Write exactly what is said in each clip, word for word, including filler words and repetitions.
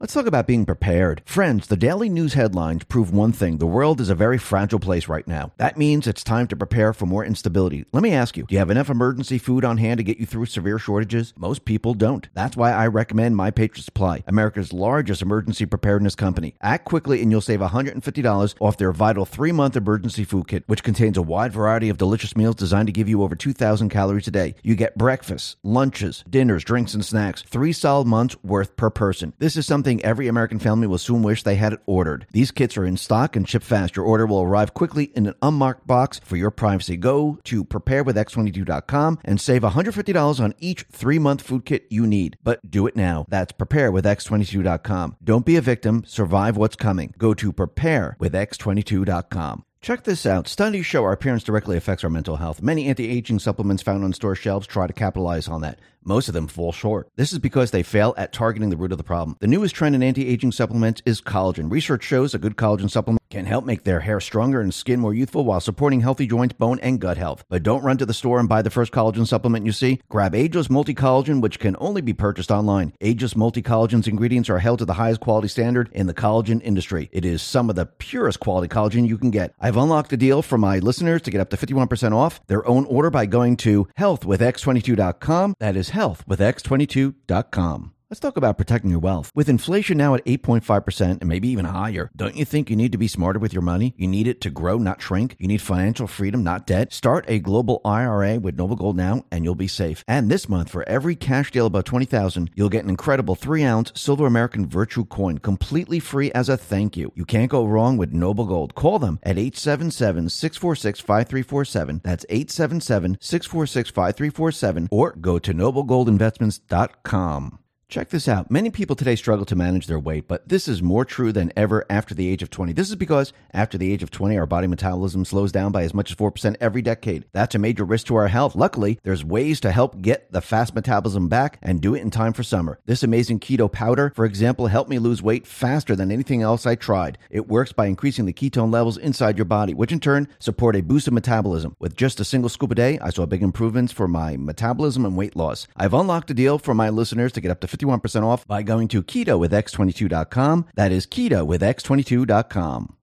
Let's talk about being prepared. Friends, the daily news headlines prove one thing. The world is a very fragile place right now. That means it's time to prepare for more instability. Let me ask you, do you have enough emergency food on hand to get you through severe shortages? Most people don't. That's why I recommend My Patriot Supply, America's largest emergency preparedness company. Act quickly and you'll save one hundred fifty dollars off their vital three-month emergency food kit, which contains a wide variety of delicious meals designed to give you over two thousand calories a day. You get breakfasts, lunches, dinners, drinks, and snacks. Three solid months worth per person. This is something every American family will soon wish they had it ordered. These kits are in stock and ship fast. Your order will arrive quickly in an unmarked box for your privacy. Go to prepare with x twenty-two dot com and save one hundred fifty dollars on each three-month food kit you need. But do it now. That's prepare with x twenty-two dot com. Don't be a victim. Survive what's coming. Go to prepare with x twenty-two dot com. Check this out. Studies show our appearance directly affects our mental health. Many anti-aging supplements found on store shelves try to capitalize on that. Most of them fall short. This is because they fail at targeting the root of the problem. The newest trend in anti-aging supplements is collagen. Research shows a good collagen supplement can help make their hair stronger and skin more youthful while supporting healthy joints, bone, and gut health. But don't run to the store and buy the first collagen supplement you see. Grab Ageless Multi-Collagen, which can only be purchased online. Ageless Multi-Collagen's ingredients are held to the highest quality standard in the collagen industry. It is some of the purest quality collagen you can get. I've unlocked a deal for my listeners to get up to fifty-one percent off their own order by going to health with x twenty-two dot com. That is health with x twenty-two dot com. Let's talk about protecting your wealth. With inflation now at eight point five percent and maybe even higher, don't you think you need to be smarter with your money? You need it to grow, not shrink. You need financial freedom, not debt. Start a global I R A with Noble Gold now and you'll be safe. And this month, for every cash deal above twenty thousand dollars, you'll get an incredible three ounce Silver American Virtue coin completely free as a thank you. You can't go wrong with Noble Gold. Call them at eight seven seven, six four six, five three four seven. That's eight seven seven, six four six, five three four seven or go to noble gold investments dot com. Check this out. Many people today struggle to manage their weight, but this is more true than ever after the age of twenty. This is because after the age of twenty, our body metabolism slows down by as much as four percent every decade. That's a major risk to our health. Luckily, there's ways to help get the fast metabolism back and do it in time for summer. This amazing keto powder, for example, helped me lose weight faster than anything else I tried. It works by increasing the ketone levels inside your body, which in turn support a boost of metabolism. With just a single scoop a day, I saw big improvements for my metabolism and weight loss. I've unlocked a deal for my listeners to get up to fifty-one percent off by going to keto with x twenty-two dot com. That is keto with x twenty-two dot com.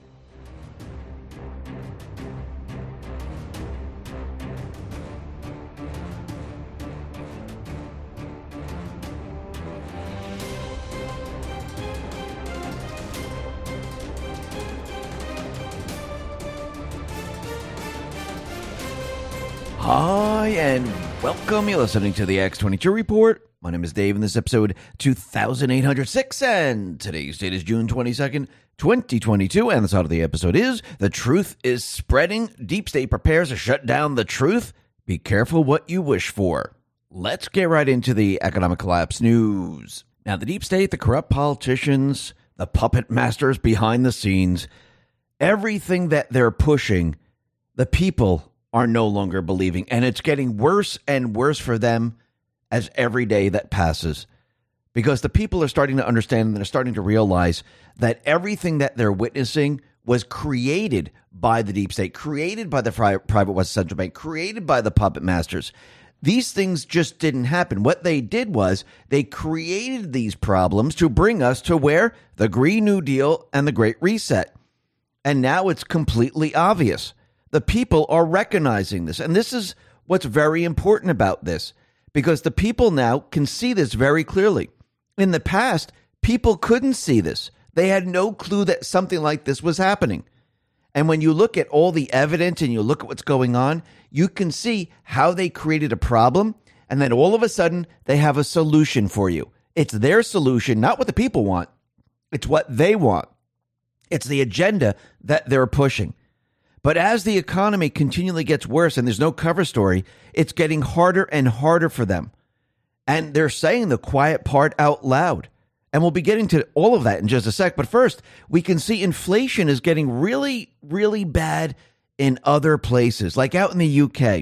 Hi, and welcome. You're listening to the X twenty-two Report. My name is Dave, and this is episode two thousand eight hundred six, and today's date is June twenty-second, twenty twenty-two, and the title of the episode is The Truth is Spreading. Deep State prepares to shut down the truth. Be careful what you wish for. Let's get right into the economic collapse news. Now, the deep state, the corrupt politicians, the puppet masters behind the scenes, everything that they're pushing, the people are no longer believing, and it's getting worse and worse for them as every day that passes, because the people are starting to understand and they're starting to realize that everything that they're witnessing was created by the deep state, created by the private West Central Bank, created by the puppet masters. These things just didn't happen. What they did was they created these problems to bring us to where? The Green New Deal and the Great Reset. And now it's completely obvious. The people are recognizing this. And this is what's very important about this, because the people now can see this very clearly. In the past, people couldn't see this. They had no clue that something like this was happening. And when you look at all the evidence and you look at what's going on, you can see how they created a problem, and then all of a sudden they have a solution for you. It's their solution, not what the people want. It's what they want. It's the agenda that they're pushing. But as the economy continually gets worse and there's no cover story, it's getting harder and harder for them. And they're saying the quiet part out loud. And we'll be getting to all of that in just a sec. But first, we can see inflation is getting really, really bad in other places, like out in the U K.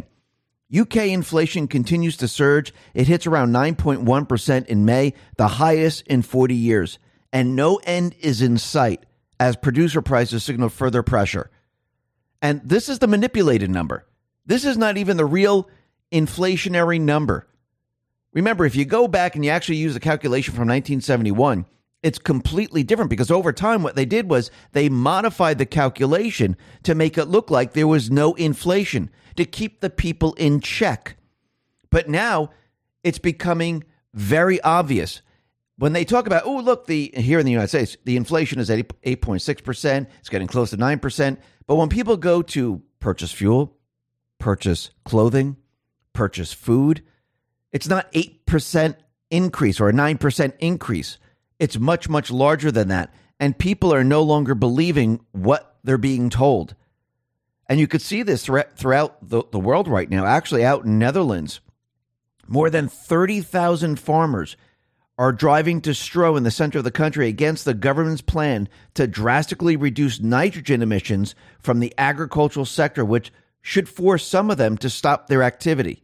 U K inflation continues to surge. It hits around nine point one percent in May, the highest in forty years. And no end is in sight as producer prices signal further pressure. And this is the manipulated number. This is not even the real inflationary number. Remember, if you go back and you actually use the calculation from nineteen seventy-one, it's completely different because over time, what they did was they modified the calculation to make it look like there was no inflation to keep the people in check. But now it's becoming very obvious. When they talk about, oh, look, the here in the United States, the inflation is at eight point six percent. It's getting close to nine percent. But when people go to purchase fuel, purchase clothing, purchase food, it's not eight percent increase or a nine percent increase. It's much, much larger than that. And people are no longer believing what they're being told. And you could see this throughout the, the world right now. Actually, out in Netherlands, more than thirty thousand farmers are driving to Stroe in the center of the country against the government's plan to drastically reduce nitrogen emissions from the agricultural sector, which should force some of them to stop their activity.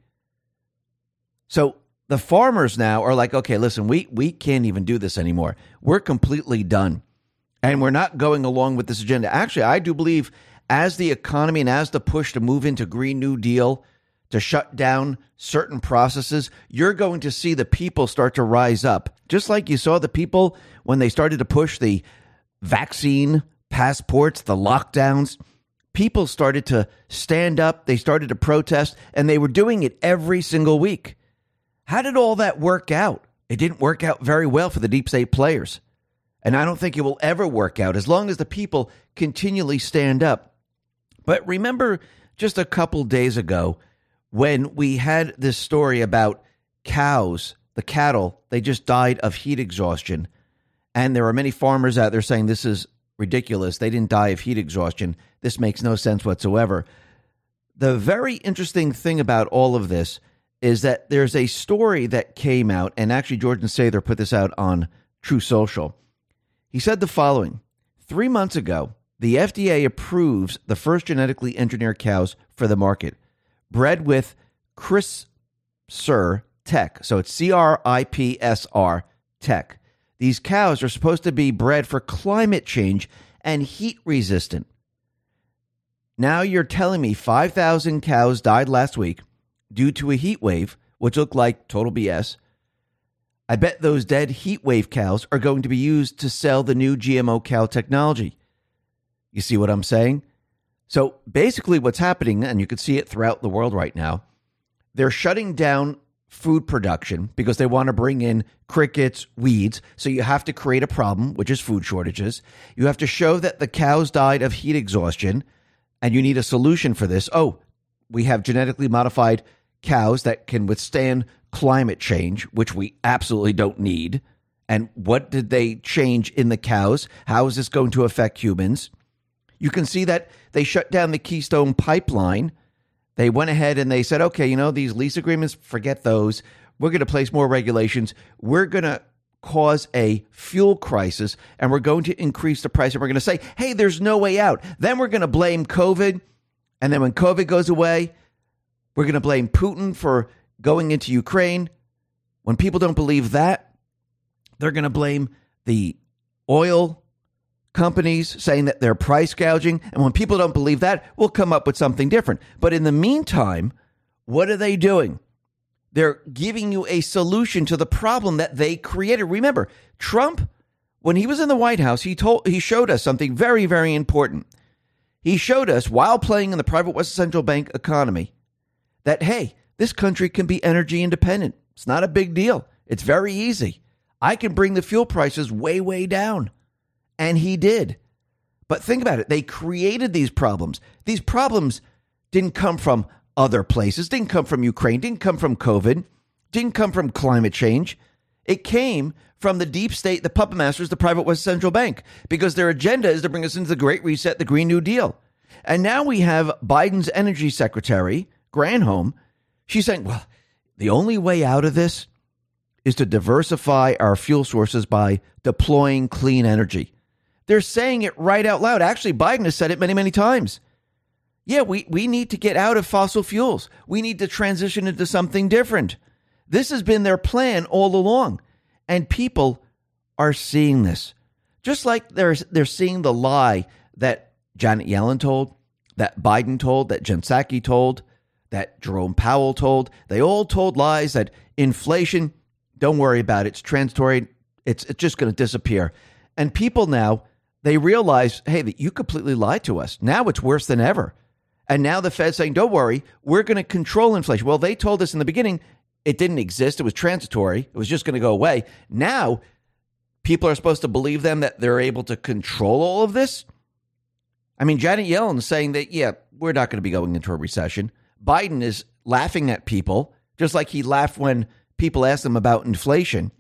So the farmers now are like, okay, listen, we, we can't even do this anymore. We're completely done. And we're not going along with this agenda. Actually, I do believe as the economy and as the push to move into Green New Deal, to shut down certain processes, you're going to see the people start to rise up. Just like you saw the people when they started to push the vaccine passports, the lockdowns, people started to stand up, they started to protest, and they were doing it every single week. How did all that work out? It didn't work out very well for the deep state players. And I don't think it will ever work out as long as the people continually stand up. But remember just a couple days ago, when we had this story about cows, the cattle, they just died of heat exhaustion. And there are many farmers out there saying this is ridiculous. They didn't die of heat exhaustion. This makes no sense whatsoever. The very interesting thing about all of this is that there's a story that came out, and actually Jordan Sather put this out on True Social. He said the following: three months ago, the F D A approves the first genetically engineered cows for the market, bred with CRISPR tech. So it's C R I P S R tech. These cows are supposed to be bred for climate change and heat resistant. Now you're telling me five thousand cows died last week due to a heat wave, which looked like total B S. I bet those dead heat wave cows are going to be used to sell the new G M O cow technology. You see what I'm saying? So basically what's happening, and you can see it throughout the world right now, they're shutting down food production because they want to bring in crickets, weeds. So you have to create a problem, which is food shortages. You have to show that the cows died of heat exhaustion, and you need a solution for this. Oh, we have genetically modified cows that can withstand climate change, which we absolutely don't need. And what did they change in the cows? How is this going to affect humans? You can see that they shut down the Keystone Pipeline. They went ahead and they said, okay, you know, these lease agreements, forget those. We're going to place more regulations. We're going to cause a fuel crisis, and we're going to increase the price. And we're going to say, hey, there's no way out. Then we're going to blame COVID. And then when COVID goes away, we're going to blame Putin for going into Ukraine. When people don't believe that, they're going to blame the oil companies, saying that they're price gouging. And when people don't believe that, we'll come up with something different. But in the meantime, what are they doing? They're giving you a solution to the problem that they created. Remember, Trump, when he was in the White House, he told he showed us something very, very important. He showed us, while playing in the private West Central Bank economy, that, hey, this country can be energy independent. It's not a big deal. It's very easy. I can bring the fuel prices way, way down. And he did. But think about it. They created these problems. These problems didn't come from other places, didn't come from Ukraine, didn't come from COVID, didn't come from climate change. It came from the deep state, the puppet masters, the private West Central Bank, because their agenda is to bring us into the Great Reset, the Green New Deal. And now we have Biden's energy secretary, Granholm. She's saying, well, the only way out of this is to diversify our fuel sources by deploying clean energy. They're saying it right out loud. Actually, Biden has said it many, many times. Yeah, we, we need to get out of fossil fuels. We need to transition into something different. This has been their plan all along. And people are seeing this. Just like they're, they're seeing the lie that Janet Yellen told, that Biden told, that Jen Psaki told, that Jerome Powell told. They all told lies that inflation, don't worry about it. It's transitory. It's, it's just going to disappear. And people now, they realize, hey, that you completely lied to us. Now it's worse than ever. And now the Fed's saying, don't worry, we're going to control inflation. Well, they told us in the beginning it didn't exist. It was transitory. It was just going to go away. Now people are supposed to believe them that they're able to control all of this. I mean, Janet Yellen is saying that, yeah, we're not going to be going into a recession. Biden is laughing at people, just like he laughed when people asked him about inflation.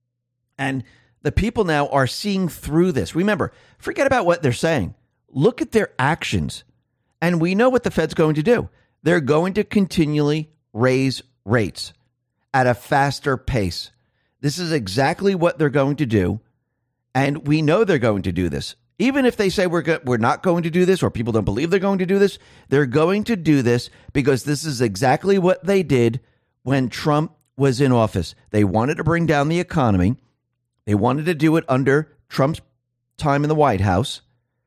And the people now are seeing through this. Remember, forget about what they're saying. Look at their actions. And we know what the Fed's going to do. They're going to continually raise rates at a faster pace. This is exactly what they're going to do. And we know they're going to do this. Even if they say we're go- we're not going to do this, or people don't believe they're going to do this, they're going to do this because this is exactly what they did when Trump was in office. They wanted to bring down the economy. They wanted to do it under Trump's time in the White House.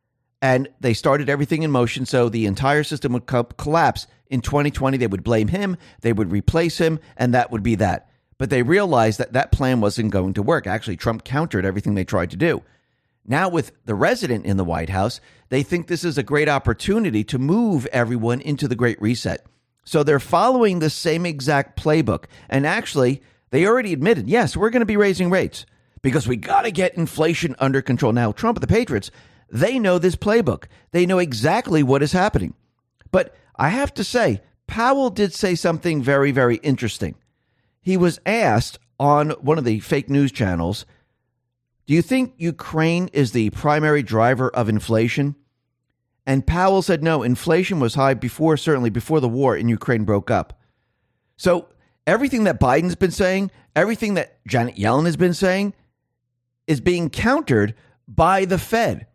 And they started everything in motion so the entire system would co- collapse. In twenty twenty, they would blame him, they would replace him, and that would be that. But they realized that that plan wasn't going to work. Actually, Trump countered everything they tried to do. Now, with the resident in the White House, they think this is a great opportunity to move everyone into the Great Reset. So they're following the same exact playbook. And actually, they already admitted, yes, we're going to be raising rates because we got to get inflation under control. Now, Trump and the Patriots, they know this playbook. They know exactly what is happening. But I have to say, Powell did say something very, very interesting. He was asked on one of the fake news channels, do you think Ukraine is the primary driver of inflation? And Powell said, no, inflation was high before, certainly before the war in Ukraine broke up. So everything that Biden's been saying, everything that Janet Yellen has been saying is being countered by the Fed.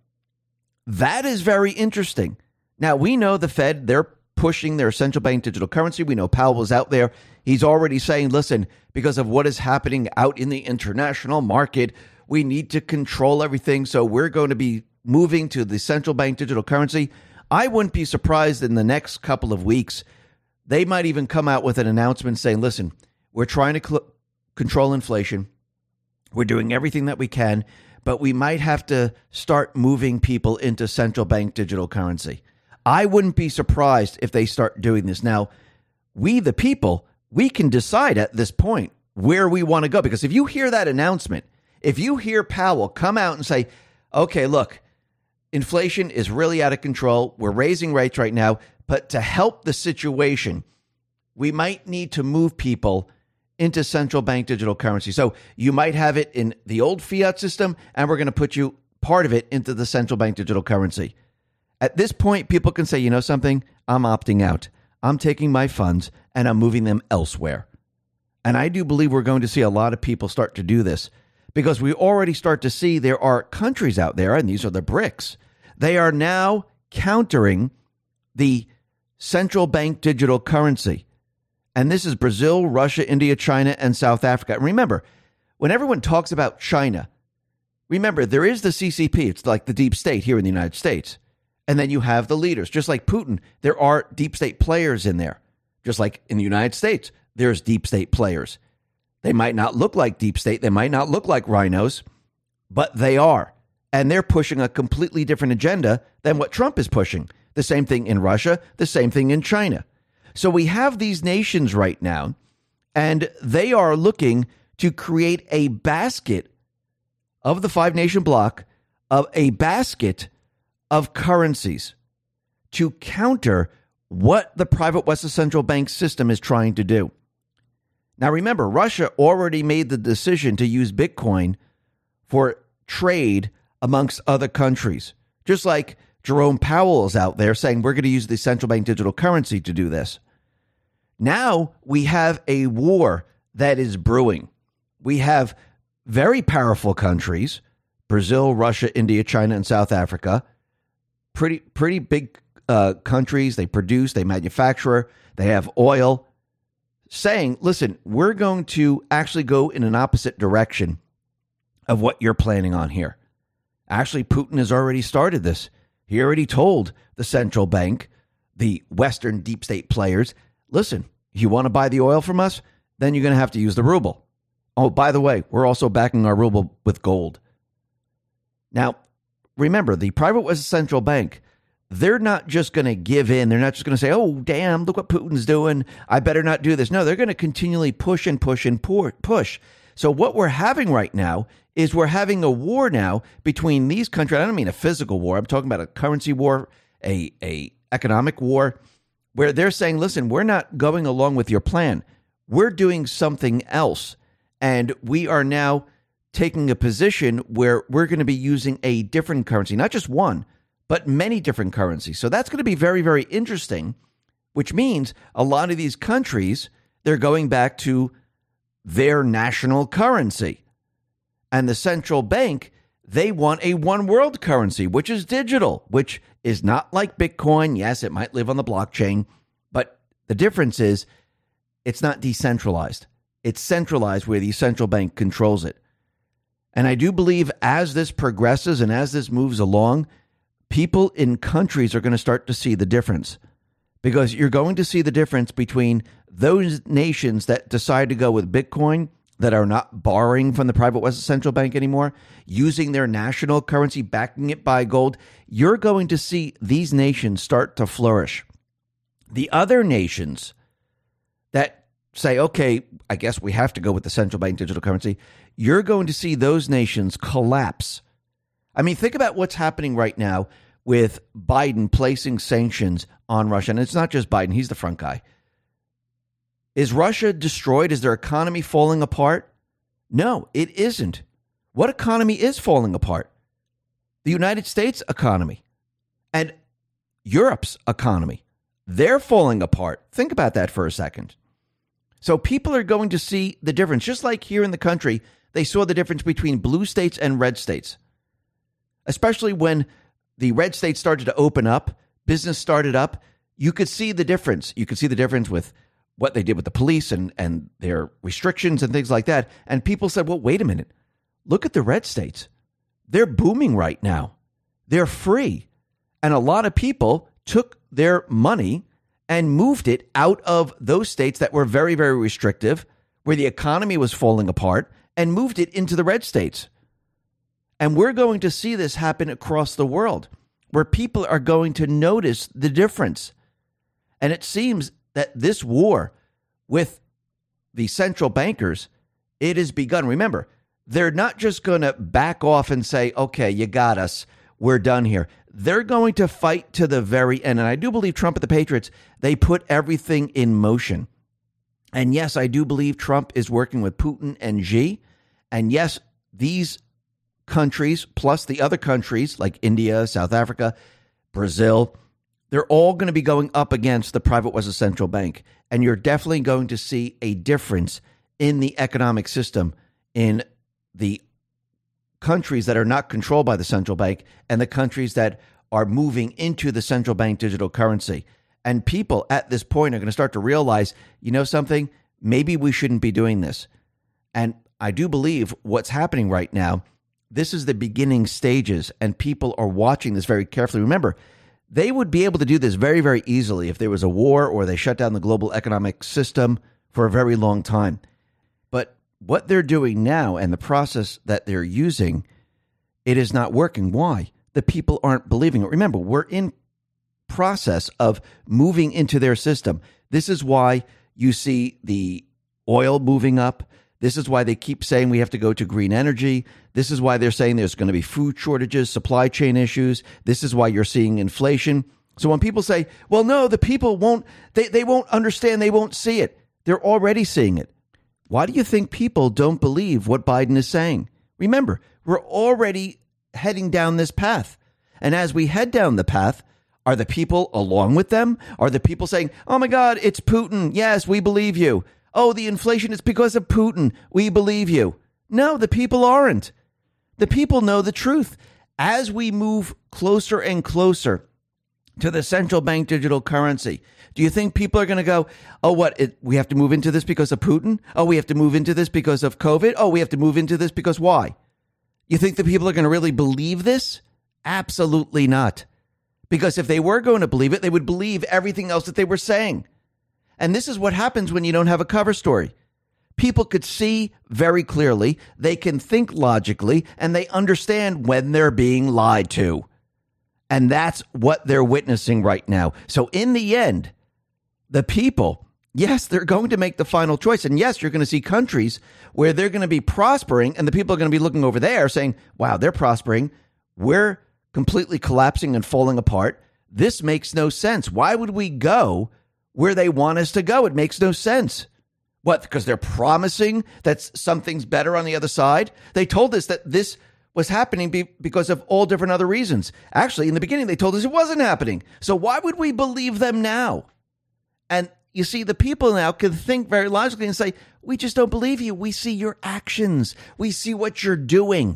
That is very interesting. Now, we know the Fed, they're pushing their central bank digital currency. We know Powell was out there. He's already saying, listen, because of what is happening out in the international market, we need to control everything. So we're going to be moving to the central bank digital currency. I wouldn't be surprised in the next couple of weeks, they might even come out with an announcement saying, listen, we're trying to cl- control inflation. We're doing everything that we can, but we might have to start moving people into central bank digital currency. I wouldn't be surprised if they start doing this. Now, we, the people, we can decide at this point where we want to go. Because if you hear that announcement, if you hear Powell come out and say, okay, look, inflation is really out of control. We're raising rates right now. But to help the situation, we might need to move people into central bank digital currency. So you might have it in the old fiat system, and we're going to put you part of it into the central bank digital currency. At this point, people can say, you know something, I'm opting out. I'm taking my funds and I'm moving them elsewhere. And I do believe we're going to see a lot of people start to do this because we already start to see there are countries out there, and these are the BRICS. They are now countering the central bank digital currency. And this is Brazil, Russia, India, China, and South Africa. And remember, when everyone talks about China, remember, there is the C C P. It's like the deep state here in the United States. And then you have the leaders. Just like Putin, there are deep state players in there. Just like in the United States, there's deep state players. They might not look like deep state. They might not look like rhinos, but they are. And they're pushing a completely different agenda than what Trump is pushing. The same thing in Russia, the same thing in China. So we have these nations right now, and they are looking to create a basket of the five nation bloc, of a basket of currencies to counter what the private Western central bank system is trying to do. Now, remember, Russia already made the decision to use Bitcoin for trade amongst other countries, just like Jerome Powell is out there saying we're going to use the central bank digital currency to do this. Now we have a war that is brewing. We have very powerful countries, Brazil, Russia, India, China, and South Africa, pretty pretty big uh, countries. They produce, they manufacture, they have oil, saying, listen, we're going to actually go in an opposite direction of what you're planning on here. Actually, Putin has already started this. He already told the central bank, the Western deep state players, listen, you want to buy the oil from us? Then you're going to have to use the ruble. Oh, by the way, we're also backing our ruble with gold. Now, remember, the private West central bank, they're not just going to give in. They're not just going to say, oh, damn, look what Putin's doing. I better not do this. No, they're going to continually push and push and push. So what we're having right now is we're having a war now between these countries. I don't mean a physical war. I'm talking about a currency war, a, a economic war, where they're saying, listen, we're not going along with your plan. We're doing something else. And we are now taking a position where we're going to be using a different currency, not just one, but many different currencies. So that's going to be very, very interesting, which means a lot of these countries, they're going back to their national currency. And the central bank, they want a one world currency, which is digital, which is not like Bitcoin. Yes, it might live on the blockchain, but the difference is it's not decentralized. It's centralized where the central bank controls it. And I do believe as this progresses and as this moves along, people in countries are going to start to see the difference, because you're going to see the difference between those nations that decide to go with Bitcoin, that are not borrowing from the private West central bank anymore, using their national currency, backing it by gold. You're going to see these nations start to flourish. The other nations that say, okay, I guess we have to go with the central bank digital currency, you're going to see those nations collapse. I mean, think about what's happening right now with Biden placing sanctions on Russia. And it's not just Biden. He's the front guy. Is Russia destroyed? Is their economy falling apart? No, it isn't. What economy is falling apart? The United States economy and Europe's economy. They're falling apart. Think about that for a second. So people are going to see the difference. Just like here in the country, they saw the difference between blue states and red states. Especially when the red states started to open up, business started up, you could see the difference. You could see the difference with what they did with the police and, and their restrictions and things like that. And people said, well, wait a minute. Look at the red states. They're booming right now. They're free. And a lot of people took their money and moved it out of those states that were very, very restrictive, where the economy was falling apart, and moved it into the red states. And we're going to see this happen across the world, where people are going to notice the difference. And it seems that this war with the central bankers, it has begun. Remember, they're not just going to back off and say, okay, you got us, we're done here. They're going to fight to the very end. And I do believe Trump and the Patriots, they put everything in motion. And yes, I do believe Trump is working with Putin and Xi. And yes, these countries, plus the other countries like India, South Africa, Brazil, they're all going to be going up against the private West central bank. And you're definitely going to see a difference in the economic system in the countries that are not controlled by the central bank and the countries that are moving into the central bank digital currency. And people at this point are going to start to realize, you know something, maybe we shouldn't be doing this. And I do believe what's happening right now, this is the beginning stages, and people are watching this very carefully. Remember, they would be able to do this very, very easily if there was a war or they shut down the global economic system for a very long time. But what they're doing now and the process that they're using, it is not working. Why? The people aren't believing it. Remember, we're in process of moving into their system. This is why you see the oil moving up. This is why they keep saying we have to go to green energy. This is why they're saying there's going to be food shortages, supply chain issues. This is why you're seeing inflation. So when people say, well, no, the people won't, they, they won't understand, they won't see it. They're already seeing it. Why do you think people don't believe what Biden is saying? Remember, we're already heading down this path. And as we head down the path, are the people along with them? Are the people saying, oh my God, it's Putin. Yes, we believe you. Oh, the inflation is because of Putin. We believe you. No, the people aren't. The people know the truth. As we move closer and closer to the central bank digital currency, do you think people are going to go, oh, what, it, we have to move into this because of Putin? Oh, we have to move into this because of COVID? Oh, we have to move into this because why? You think the people are going to really believe this? Absolutely not. Because if they were going to believe it, they would believe everything else that they were saying. And this is what happens when you don't have a cover story. People could see very clearly, they can think logically, and they understand when they're being lied to. And that's what they're witnessing right now. So in the end, the people, yes, they're going to make the final choice. And yes, you're going to see countries where they're going to be prospering, and the people are going to be looking over there saying, wow, they're prospering. We're completely collapsing and falling apart. This makes no sense. Why would we go where they want us to go? It makes no sense. What, because they're promising that something's better on the other side? They told us that this was happening be- because of all different other reasons. Actually, in the beginning, they told us it wasn't happening. So why would we believe them now? And you see, the people now can think very logically and say, we just don't believe you. We see your actions. We see what you're doing.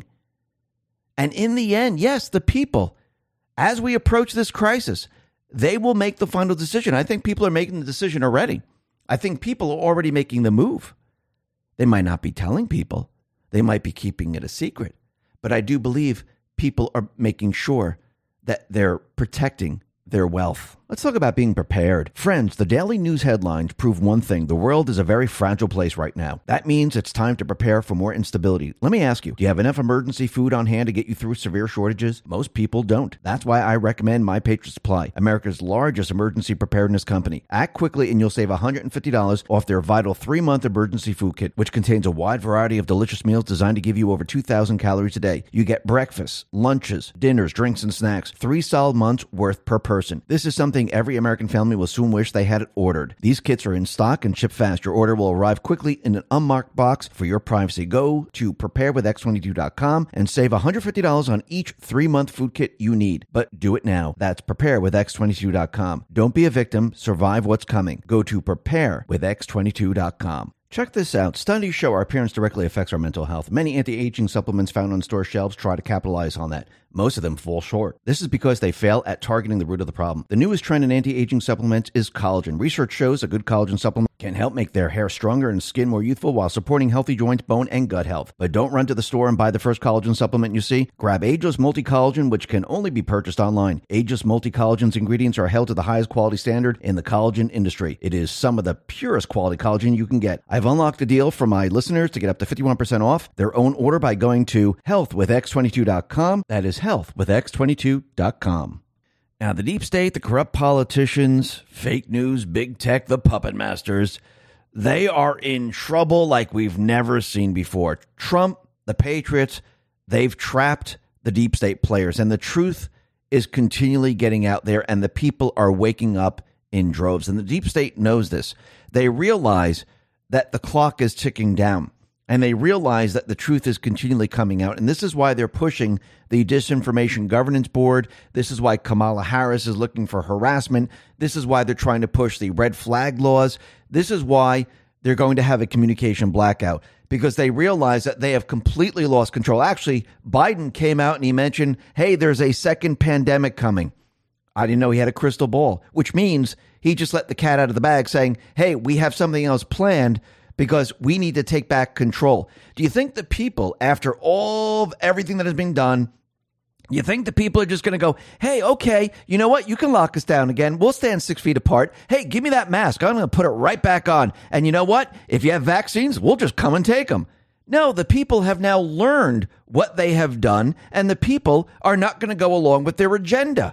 And in the end, yes, the people, as we approach this crisis, they will make the final decision. I think people are making the decision already. I think people are already making the move. They might not be telling people. They might be keeping it a secret. But I do believe people are making sure that they're protecting their wealth. Let's talk about being prepared. Friends, the daily news headlines prove one thing. The world is a very fragile place right now. That means it's time to prepare for more instability. Let me ask you, do you have enough emergency food on hand to get you through severe shortages? Most people don't. That's why I recommend My Patriot Supply, America's largest emergency preparedness company. Act quickly and you'll save one hundred fifty dollars off their vital three-month emergency food kit, which contains a wide variety of delicious meals designed to give you over two thousand calories a day. You get breakfasts, lunches, dinners, drinks, and snacks. Three solid months worth per person. This is something every American family will soon wish they had it ordered. These kits are in stock and ship fast. Your order will arrive quickly in an unmarked box for your privacy. Go to prepare with x twenty-two dot com and save one hundred fifty dollars on each three-month food kit you need. But do it now. That's prepare with x twenty-two dot com. Don't be a victim. Survive what's coming. Go to prepare with x twenty-two dot com. Check this out. Studies show our appearance directly affects our mental health. Many anti-aging supplements found on store shelves try to capitalize on that. Most of them fall short. This is because they fail at targeting the root of the problem. The newest trend in anti-aging supplements is collagen. Research shows a good collagen supplement can help make their hair stronger and skin more youthful while supporting healthy joints, bone, and gut health. But don't run to the store and buy the first collagen supplement you see. Grab Ageless Multi-Collagen, which can only be purchased online. Ageless Multi-Collagen's ingredients are held to the highest quality standard in the collagen industry. It is some of the purest quality collagen you can get. I've unlocked a deal for my listeners to get up to fifty-one percent off their own order by going to health with x twenty-two dot com. That is health with x twenty-two dot com. Now, the deep state, the corrupt politicians, fake news, big tech, the puppet masters, they are in trouble like we've never seen before. Trump, the Patriots, they've trapped the deep state players, and the truth is continually getting out there, and the people are waking up in droves. And the deep state knows this. They realize that the clock is ticking down, and they realize that the truth is continually coming out. And this is why they're pushing the Disinformation Governance Board. This is why Kamala Harris is looking for harassment. This is why they're trying to push the red flag laws. This is why they're going to have a communication blackout, because they realize that they have completely lost control. Actually, Biden came out and he mentioned, hey, there's a second pandemic coming. I didn't know he had a crystal ball, which means he just let the cat out of the bag saying, hey, we have something else planned because we need to take back control. Do you think the people, after all of everything that has been done, you think the people are just going to go, hey, okay, you know what? You can lock us down again. We'll stand six feet apart. Hey, give me that mask. I'm going to put it right back on. And you know what? If you have vaccines, we'll just come and take them. No, the people have now learned what they have done, and the people are not going to go along with their agenda.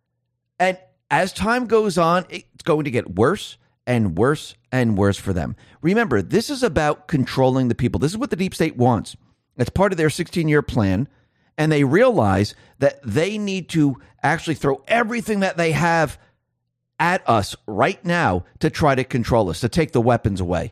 And as time goes on, it's going to get worse and worse and worse for them. Remember, this is about controlling the people. This is what the deep state wants. It's part of their sixteen-year plan, and they realize that they need to actually throw everything that they have at us right now to try to control us, to take the weapons away,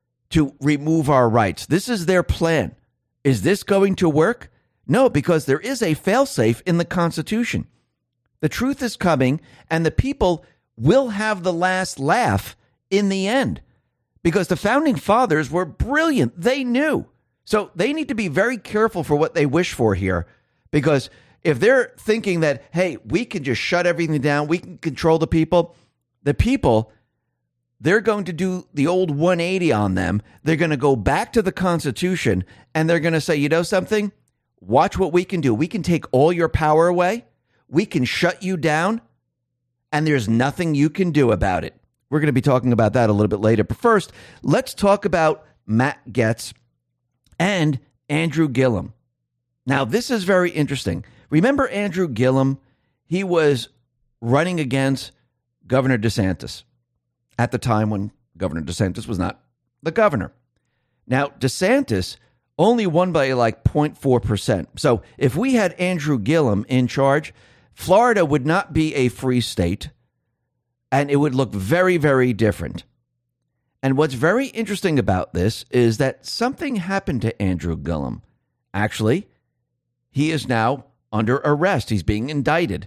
to remove our rights. This is their plan. Is this going to work? No, because there is a failsafe in the Constitution. The truth is coming, and the people will have the last laugh in the end, because the founding fathers were brilliant. They knew. So they need to be very careful for what they wish for here, because if they're thinking that, hey, we can just shut everything down, we can control the people, the people, they're going to do the old one eighty on them. They're going to go back to the Constitution, and they're going to say, you know something? Watch what we can do. We can take all your power away. We can shut you down, and there's nothing you can do about it. We're going to be talking about that a little bit later. But first, let's talk about Matt Gaetz, and Andrew Gillum. Now, this is very interesting. Remember Andrew Gillum? He was running against Governor DeSantis at the time when Governor DeSantis was not the governor. Now, DeSantis only won by like zero point four percent. So if we had Andrew Gillum in charge, Florida would not be a free state, and it would look very, very different. And what's very interesting about this is that something happened to Andrew Gillum. Actually, he is now under arrest. He's being indicted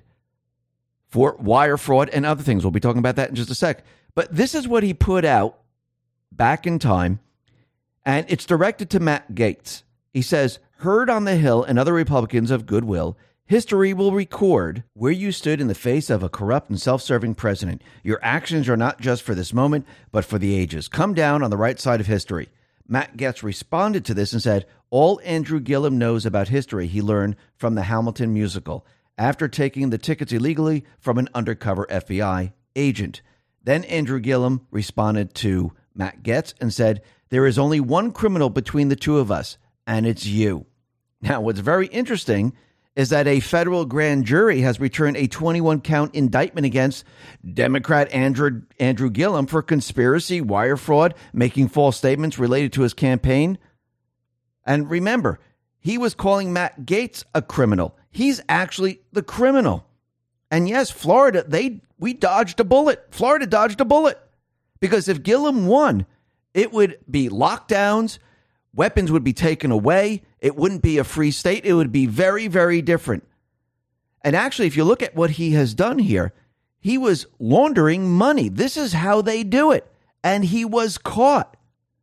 for wire fraud and other things. We'll be talking about that in just a sec. But this is what he put out back in time, and it's directed to Matt Gaetz. He says, heard on the Hill and other Republicans of goodwill, history will record where you stood in the face of a corrupt and self-serving president. Your actions are not just for this moment, but for the ages. Come down on the right side of history. Matt Gaetz responded to this and said, all Andrew Gillum knows about history he learned from the Hamilton musical after taking the tickets illegally from an undercover F B I agent. Then Andrew Gillum responded to Matt Gaetz and said, there is only one criminal between the two of us, and it's you. Now, what's very interesting is that a federal grand jury has returned a twenty-one count indictment against Democrat Andrew, Andrew Gillum for conspiracy, wire fraud, making false statements related to his campaign. And remember, he was calling Matt Gaetz a criminal. He's actually the criminal. And yes, Florida, they we dodged a bullet. Florida dodged a bullet. Because if Gillum won, it would be lockdowns, weapons would be taken away. It wouldn't be a free state. It would be very, very different. And actually, if you look at what he has done here, he was laundering money. This is how they do it. And he was caught.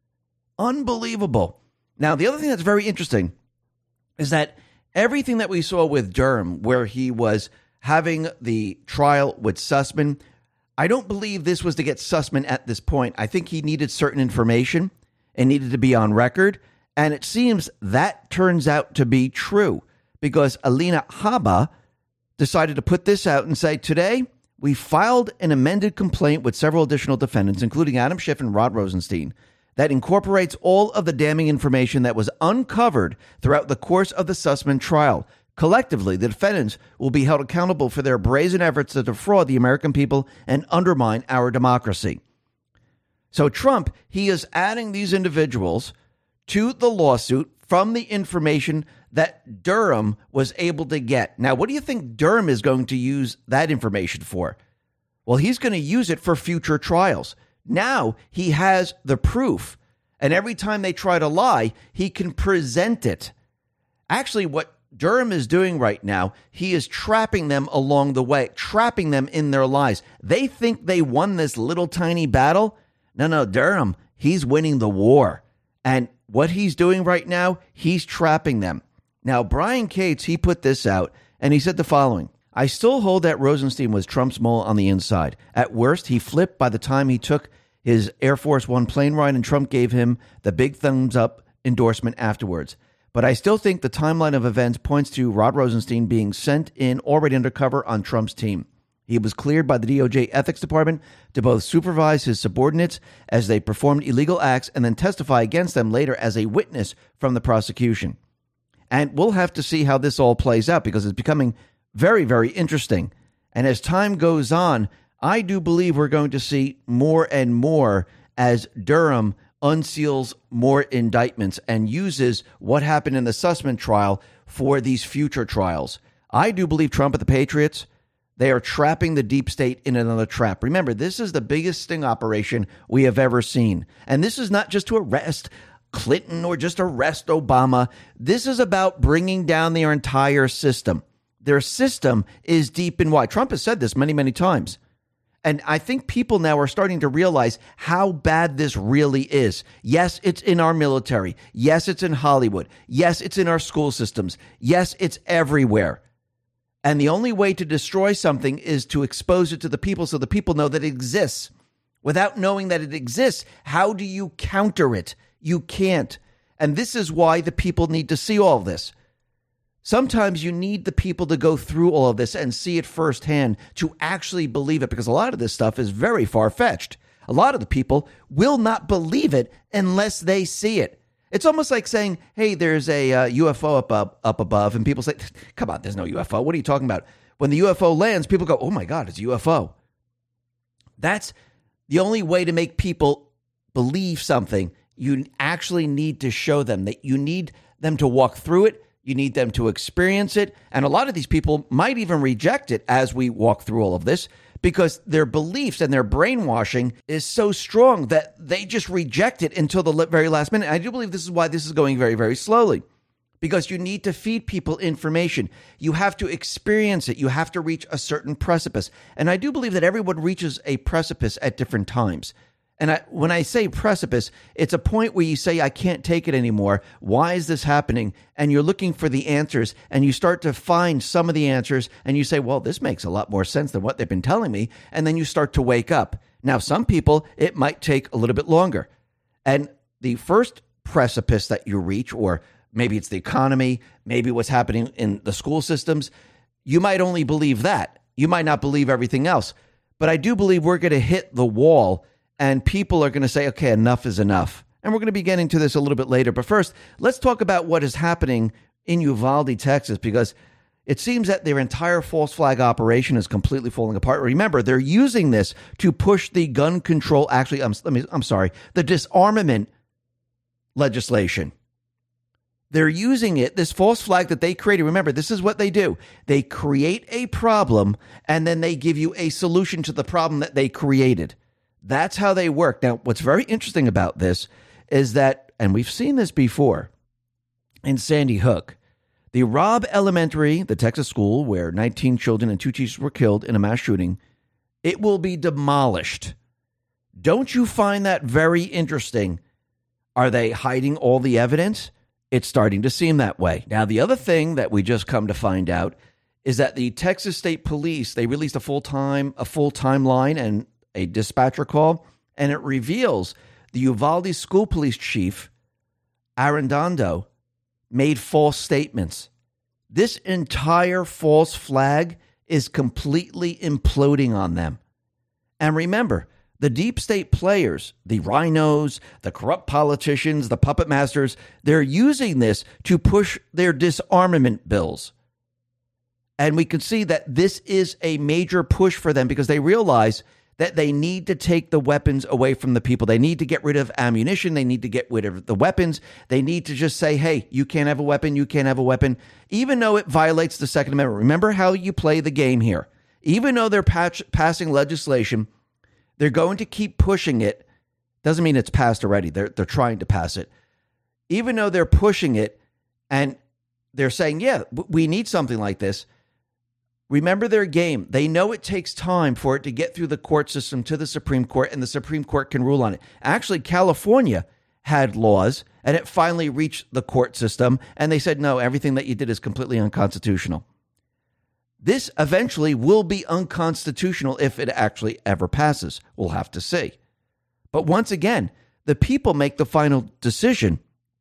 Unbelievable. Now, the other thing that's very interesting is that everything that we saw with Durham, where he was having the trial with Sussman, I don't believe this was to get Sussman at this point. I think he needed certain information and needed to be on record. And it seems that turns out to be true because Alina Habba decided to put this out and say, today, we filed an amended complaint with several additional defendants, including Adam Schiff and Rod Rosenstein, that incorporates all of the damning information that was uncovered throughout the course of the Sussman trial. Collectively, the defendants will be held accountable for their brazen efforts to defraud the American people and undermine our democracy. So Trump, he is adding these individuals to the lawsuit from the information that Durham was able to get. Now, what do you think Durham is going to use that information for? Well, he's going to use it for future trials. Now he has the proof, and every time they try to lie, he can present it. Actually, what Durham is doing right now, he is trapping them along the way, trapping them in their lies. They think they won this little tiny battle. No, no, Durham, he's winning the war. And what he's doing right now, he's trapping them. Now, Brian Cates, he put this out, and he said the following. I still hold that Rosenstein was Trump's mole on the inside. At worst, he flipped by the time he took his Air Force One plane ride, and Trump gave him the big thumbs up endorsement afterwards. But I still think the timeline of events points to Rod Rosenstein being sent in already undercover on Trump's team. He was cleared by the D O J Ethics Department to both supervise his subordinates as they performed illegal acts and then testify against them later as a witness from the prosecution. And we'll have to see how this all plays out because it's becoming very, very interesting. And as time goes on, I do believe we're going to see more and more as Durham unseals more indictments and uses what happened in the Sussman trial for these future trials. I do believe Trump and the Patriots, they are trapping the deep state in another trap. Remember, this is the biggest sting operation we have ever seen. And this is not just to arrest Clinton or just arrest Obama. This is about bringing down their entire system. Their system is deep and wide. Trump has said this many, many times. And I think people now are starting to realize how bad this really is. Yes, it's in our military. Yes, it's in Hollywood. Yes, it's in our school systems. Yes, it's everywhere. And the only way to destroy something is to expose it to the people so the people know that it exists. Without knowing that it exists, how do you counter it? You can't. And this is why the people need to see all of this. Sometimes you need the people to go through all of this and see it firsthand to actually believe it, because a lot of this stuff is very far-fetched. a lot of the people will not believe it unless they see it. It's almost like saying, hey, there's a uh, U F O up, up up above, and people say, come on, there's no U F O. What are you talking about? When the U F O lands, people go, oh my God, it's a U F O. That's the only way to make people believe something. You actually need to show them that you need them to walk through it. You need them to experience it. And a lot of these people might even reject it as we walk through all of this, because their beliefs and their brainwashing is so strong that they just reject it until the very last minute. I do believe this is why this is going very, very slowly, because you need to feed people information. You have to experience it. You have to reach a certain precipice. And I do believe that everyone reaches a precipice at different times. And I, when I say precipice, it's a point where you say, I can't take it anymore. Why is this happening? And you're looking for the answers, and you start to find some of the answers, and you say, well, this makes a lot more sense than what they've been telling me. And then you start to wake up. Now, some people, it might take a little bit longer. And the first precipice that you reach, or maybe it's the economy, maybe what's happening in the school systems, you might only believe that. You might not believe everything else. But I do believe we're going to hit the wall, and people are going to say, okay, enough is enough. And we're going to be getting to this a little bit later. But first, let's talk about what is happening in Uvalde, Texas, because it seems that their entire false flag operation is completely falling apart. Remember, they're using this to push the gun control, actually, I'm, let me, I'm sorry, the disarmament legislation. They're using it, this false flag that they created. Remember, this is what they do. They create a problem, and then they give you a solution to the problem that they created. That's how they work. Now, what's very interesting about this is that, and we've seen this before in Sandy Hook, the Robb Elementary, the Texas school where nineteen children and two teachers were killed in a mass shooting, it will be demolished. Don't you find that very interesting? Are they hiding all the evidence? It's starting to seem that way. Now, the other thing that we just come to find out is that the Texas State Police, they released a full-time, a full timeline and a dispatcher call, and it reveals the Uvalde school police chief, Arradondo, made false statements. This entire false flag is completely imploding on them. And remember, the deep state players, the rhinos, the corrupt politicians, the puppet masters, they're using this to push their disarmament bills. And we can see that this is a major push for them because they realize that they need to take the weapons away from the people. They need to get rid of ammunition. They need to get rid of the weapons. They need to just say, hey, you can't have a weapon. You can't have a weapon, even though it violates the Second Amendment. Remember how you play the game here. Even though they're patch- passing legislation, they're going to keep pushing it. Doesn't mean it's passed already. They're, they're trying to pass it. Even though they're pushing it and they're saying, yeah, we need something like this. Remember their game. They know it takes time for it to get through the court system to the Supreme Court, and the Supreme Court can rule on it. Actually, California had laws, and it finally reached the court system, and they said, no, everything that you did is completely unconstitutional. This eventually will be unconstitutional if it actually ever passes. We'll have to see. But once again, the people make the final decision,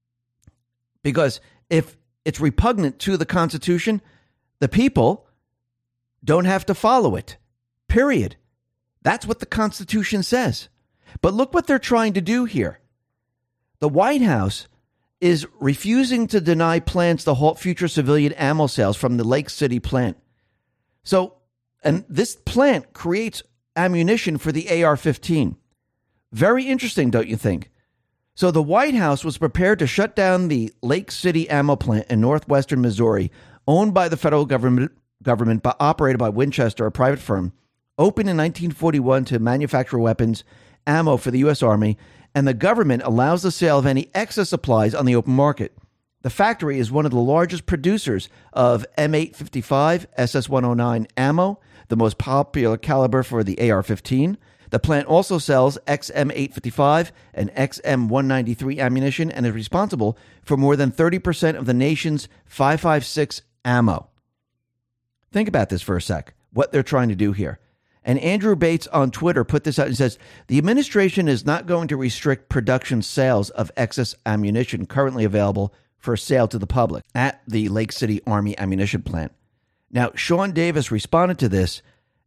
because if it's repugnant to the Constitution, the people don't have to follow it, period. That's what the Constitution says. But look what they're trying to do here. The White House is refusing to deny plans to halt future civilian ammo sales from the Lake City plant. So, and this plant creates ammunition for the A R fifteen. Very interesting, don't you think? So the White House was prepared to shut down the Lake City ammo plant in northwestern Missouri, owned by the federal government government, but operated by Winchester, a private firm, opened in nineteen forty-one to manufacture weapons, ammo for the U S Army, and the government allows the sale of any excess supplies on the open market. The factory is one of the largest producers of M eight fifty-five, S S one oh nine ammo, the most popular caliber for the A R fifteen. The plant also sells X M eight fifty-five and X M one ninety-three ammunition and is responsible for more than thirty percent of the nation's five five six ammo. Think about this for a sec, what they're trying to do here. And Andrew Bates on Twitter put this out and says, the administration is not going to restrict production sales of excess ammunition currently available for sale to the public at the Lake City Army ammunition plant. Now, Sean Davis responded to this,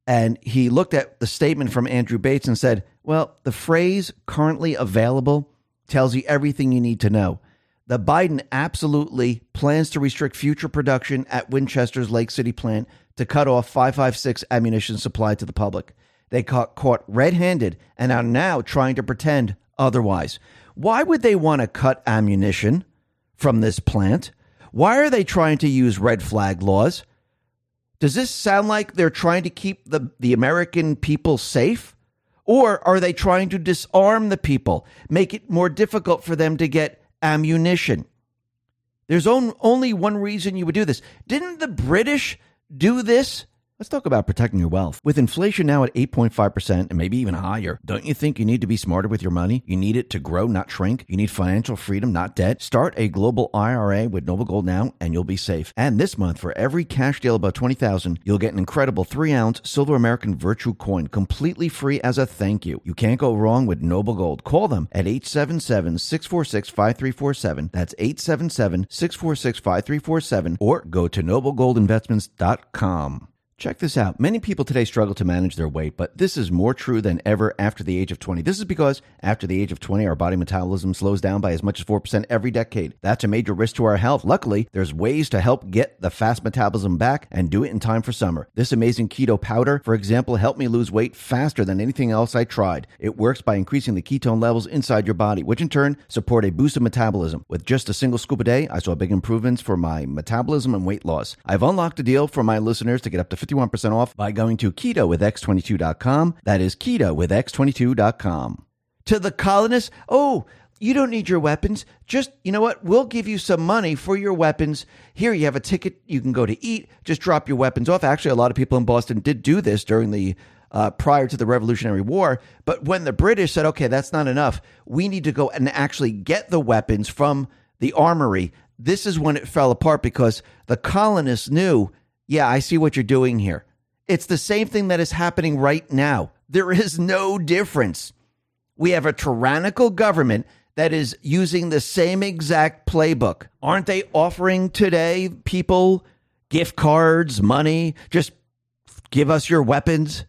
And he looked at the statement from Andrew Bates and said, well, the phrase currently available tells you everything you need to know. The Biden absolutely plans to restrict future production at Winchester's Lake City plant to cut off five five six ammunition supply to the public. They caught, caught red-handed and are now trying to pretend otherwise. Why would they want to cut ammunition from this plant? Why are they trying to use red flag laws? Does this sound like they're trying to keep the, the American people safe? Or are they trying to disarm the people, make it more difficult for them to get ammunition? There's on, only one reason you would do this. Didn't the British do this? Let's talk about protecting your wealth. With inflation now at eight point five percent and maybe even higher, don't you think you need to be smarter with your money? You need it to grow, not shrink. You need financial freedom, not debt. Start a global I R A with Noble Gold now and you'll be safe. And this month, for every cash deal above twenty thousand dollars, you'll get an incredible three ounce Silver American Virtue coin completely free as a thank you. You can't go wrong with Noble Gold. Call them at eight seven seven, six four six, five three four seven. That's eight seven seven, six four six, five three four seven or go to noble gold investments dot com. Check this out. Many people today struggle to manage their weight, but this is more true than ever after the age of twenty. This is because after the age of twenty, our body metabolism slows down by as much as four percent every decade. That's a major risk to our health. Luckily, there's ways to help get the fast metabolism back and do it in time for summer. This amazing keto powder, for example, helped me lose weight faster than anything else I tried. It works by increasing the ketone levels inside your body, which in turn support a boost of metabolism. With just a single scoop a day, I saw big improvements for my metabolism and weight loss. I've unlocked a deal for my listeners to get up to fifty-one percent off by going to keto with x twenty-two dot com. That is keto with x twenty-two dot com. To the colonists, oh, you don't need your weapons. Just, you know what? We'll give you some money for your weapons. Here, you have a ticket. You can go to eat. Just drop your weapons off. Actually, a lot of people in Boston did do this during the uh, prior to the Revolutionary War. But when the British said, okay, that's not enough, we need to go and actually get the weapons from the armory. This is when it fell apart because the colonists knew, yeah, I see what you're doing here. It's the same thing that is happening right now. There is no difference. We have a tyrannical government that is using the same exact playbook. Aren't they offering today people gift cards, money? Just give us your weapons.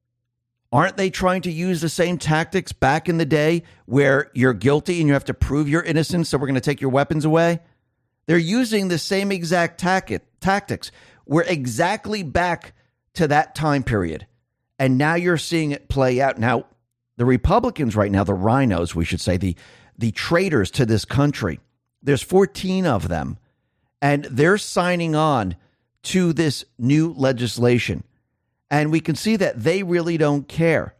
Aren't they trying to use the same tactics back in the day where you're guilty and you have to prove your innocence, so we're going to take your weapons away? They're using the same exact tac- tactics. We're exactly back to that time period. And now you're seeing it play out. Now, the Republicans right now, the rhinos, we should say, the, the traitors to this country, there's fourteen of them, and they're signing on to this new legislation. And we can see that they really don't care.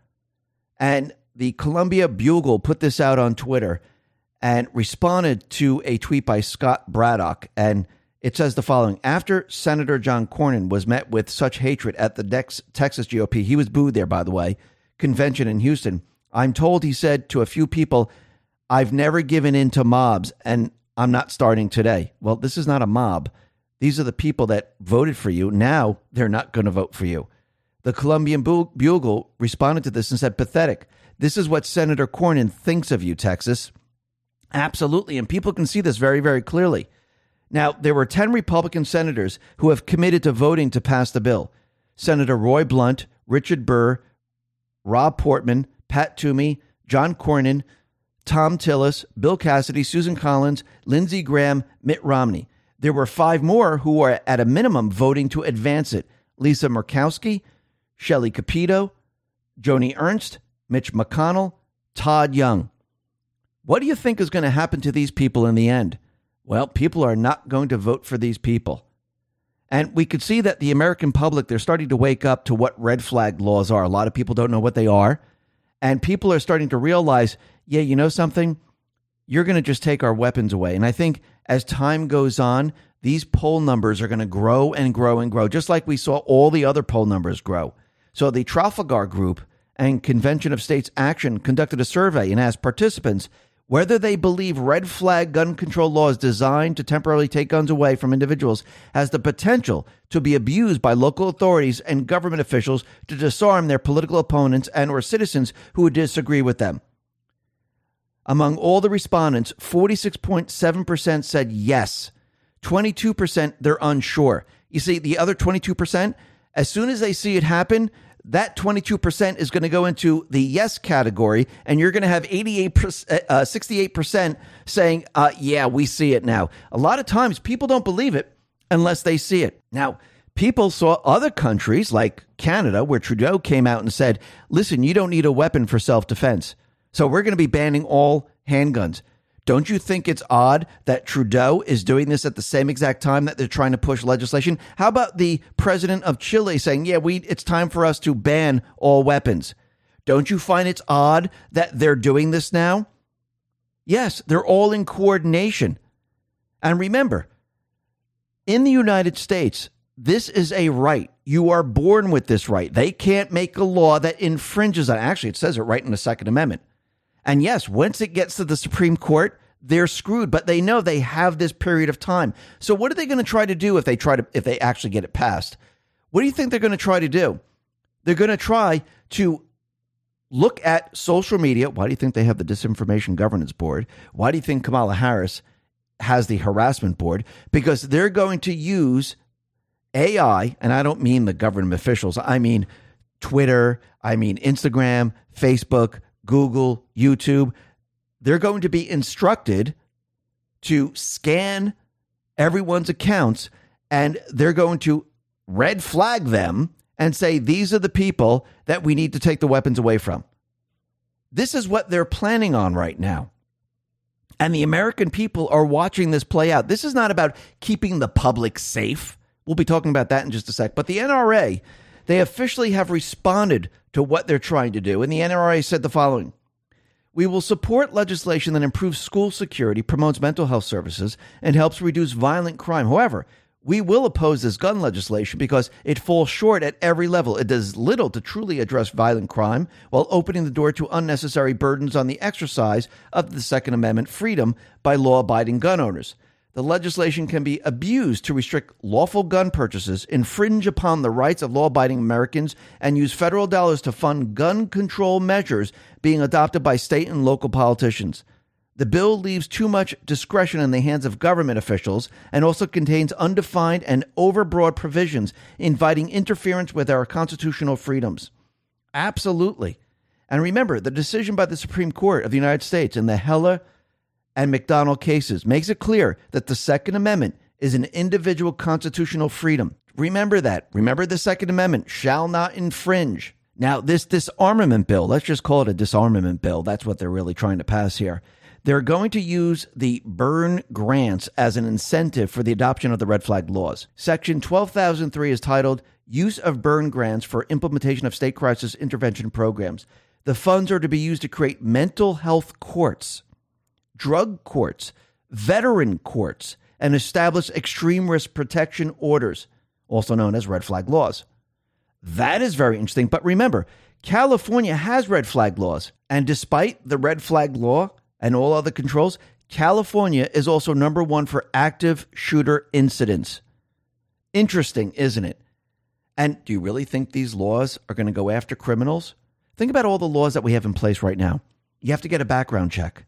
And the Columbia Bugle put this out on Twitter and responded to a tweet by Scott Braddock. And it says the following: after Senator John Cornyn was met with such hatred at the Dex, Texas G O P, he was booed there, by the way, convention in Houston. I'm told he said to a few people, I've never given in to mobs and I'm not starting today. Well, this is not a mob. These are the people that voted for you. Now they're not going to vote for you. The Columbian Bugle responded to this and said, pathetic. This is what Senator Cornyn thinks of you, Texas. Absolutely. And people can see this very, very clearly. Now, there were ten Republican senators who have committed to voting to pass the bill. Senator Roy Blunt, Richard Burr, Rob Portman, Pat Toomey, John Cornyn, Tom Tillis, Bill Cassidy, Susan Collins, Lindsey Graham, Mitt Romney. There were five more who were at a minimum voting to advance it. Lisa Murkowski, Shelley Capito, Joni Ernst, Mitch McConnell, Todd Young. What do you think is going to happen to these people in the end? Well, people are not going to vote for these people. And we could see that the American public, they're starting to wake up to what red flag laws are. A lot of people don't know what they are. And people are starting to realize, yeah, you know something? You're going to just take our weapons away. And I think as time goes on, these poll numbers are going to grow and grow and grow, just like we saw all the other poll numbers grow. So the Trafalgar Group and Convention of States Action conducted a survey and asked participants whether they believe red flag gun control laws designed to temporarily take guns away from individuals has the potential to be abused by local authorities and government officials to disarm their political opponents and or citizens who would disagree with them. Among all the respondents, forty-six point seven percent said yes. twenty-two percent they're unsure. You see, the other twenty-two percent, as soon as they see it happen, that twenty-two percent is going to go into the yes category, and you're going to have eighty-eight percent, uh, sixty-eight percent saying, uh, yeah, we see it now. A lot of times people don't believe it unless they see it. Now, people saw other countries like Canada, where Trudeau came out and said, listen, you don't need a weapon for self-defense. So we're going to be banning all handguns. Don't you think it's odd that Trudeau is doing this at the same exact time that they're trying to push legislation? How about the president of Chile saying, yeah, we it's time for us to ban all weapons? Don't you find it's odd that they're doing this now? Yes, they're all in coordination. And remember, in the United States, this is a right. You are born with this right. They can't make a law that infringes on it. Actually, it says it right in the Second Amendment. And yes, once it gets to the Supreme Court, they're screwed, but they know they have this period of time. So what are they going to try to do if they try to, if they actually get it passed? What do you think they're going to try to do? They're going to try to look at social media. Why do you think they have the Disinformation Governance Board? Why do you think Kamala Harris has the Harassment Board? Because they're going to use A I, and I don't mean the government officials. I mean Twitter, I mean Instagram, Facebook, Google, YouTube. They're going to be instructed to scan everyone's accounts, and they're going to red flag them and say, these are the people that we need to take the weapons away from. This is what they're planning on right now. And the American people are watching this play out. This is not about keeping the public safe. We'll be talking about that in just a sec. But the N R A, they officially have responded to what they're trying to do. And the N R A said the following: we will support legislation that improves school security, promotes mental health services, and helps reduce violent crime. However, we will oppose this gun legislation because it falls short at every level. It does little to truly address violent crime while opening the door to unnecessary burdens on the exercise of the Second Amendment freedom by law-abiding gun owners. The legislation can be abused to restrict lawful gun purchases, infringe upon the rights of law-abiding Americans, and use federal dollars to fund gun control measures being adopted by state and local politicians. The bill leaves too much discretion in the hands of government officials and also contains undefined and overbroad provisions inviting interference with our constitutional freedoms. Absolutely. And remember, the decision by the Supreme Court of the United States in the Heller and McDonald cases makes it clear that the Second Amendment is an individual constitutional freedom. Remember that. Remember the Second Amendment shall not infringe. Now, this disarmament bill, let's just call it a disarmament bill. That's what they're really trying to pass here. They're going to use the Byrne grants as an incentive for the adoption of the red flag laws. Section twelve thousand three is titled Use of Byrne Grants for Implementation of State Crisis Intervention Programs. The funds are to be used to create mental health courts, drug courts, veteran courts, and establish extreme risk protection orders, also known as red flag laws. That is very interesting. But remember, California has red flag laws. And despite the red flag law and all other controls, California is also number one for active shooter incidents. Interesting, isn't it? And do you really think these laws are going to go after criminals? Think about all the laws that we have in place right now. You have to get a background check.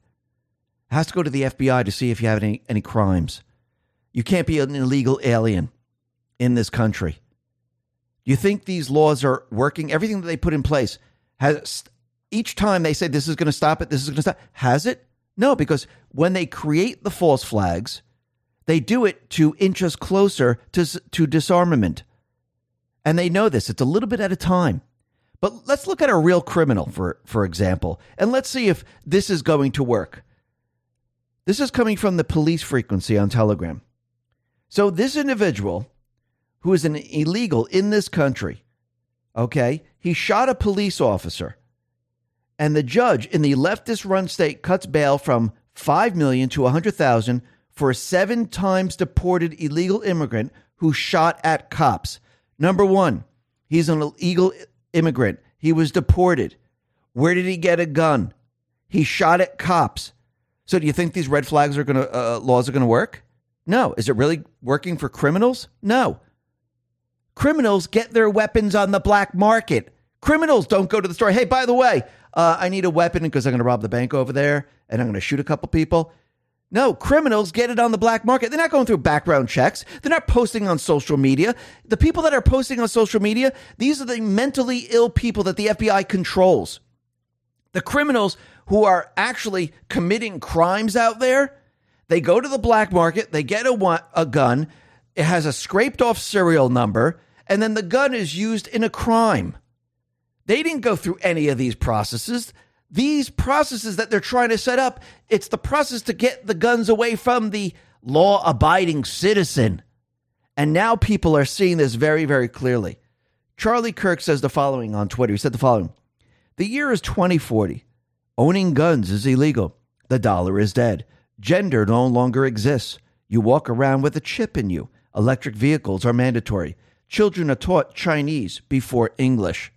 It has to go to the F B I to see if you have any, any crimes. You can't be an illegal alien in this country. Do you think these laws are working? Everything that they put in place, has each time they say this is going to stop it, this is going to stop, has it? No, because when they create the false flags, they do it to inch us closer to, to disarmament. And they know this. It's a little bit at a time. But let's look at a real criminal, for, for example, and let's see if this is going to work. This is coming from the police frequency on Telegram. So this individual, who is an illegal in this country, okay, he shot a police officer. And the judge in the leftist-run state cuts bail from five million dollars to one hundred thousand dollars for a seven times deported illegal immigrant who shot at cops. Number one, he's an illegal immigrant. He was deported. Where did he get a gun? He shot at cops. So do you think these red flags are going to uh, laws are going to work? No. Is it really working for criminals? No. Criminals get their weapons on the black market. Criminals don't go to the store. Hey, by the way, uh, I need a weapon because I'm going to rob the bank over there and I'm going to shoot a couple people. No, criminals get it on the black market. They're not going through background checks. They're not posting on social media. The people that are posting on social media, these are the mentally ill people that the F B I controls. The criminals who are actually committing crimes out there, they go to the black market, they get a, a gun, it has a scraped off serial number, and then the gun is used in a crime. They didn't go through any of these processes. These processes that they're trying to set up, it's the process to get the guns away from the law-abiding citizen. And now people are seeing this very, very clearly. Charlie Kirk says the following on Twitter. He said the following. The year is twenty forty. Owning guns is illegal. The dollar is dead. Gender no longer exists. You walk around with a chip in you. Electric vehicles are mandatory. Children are taught Chinese before English.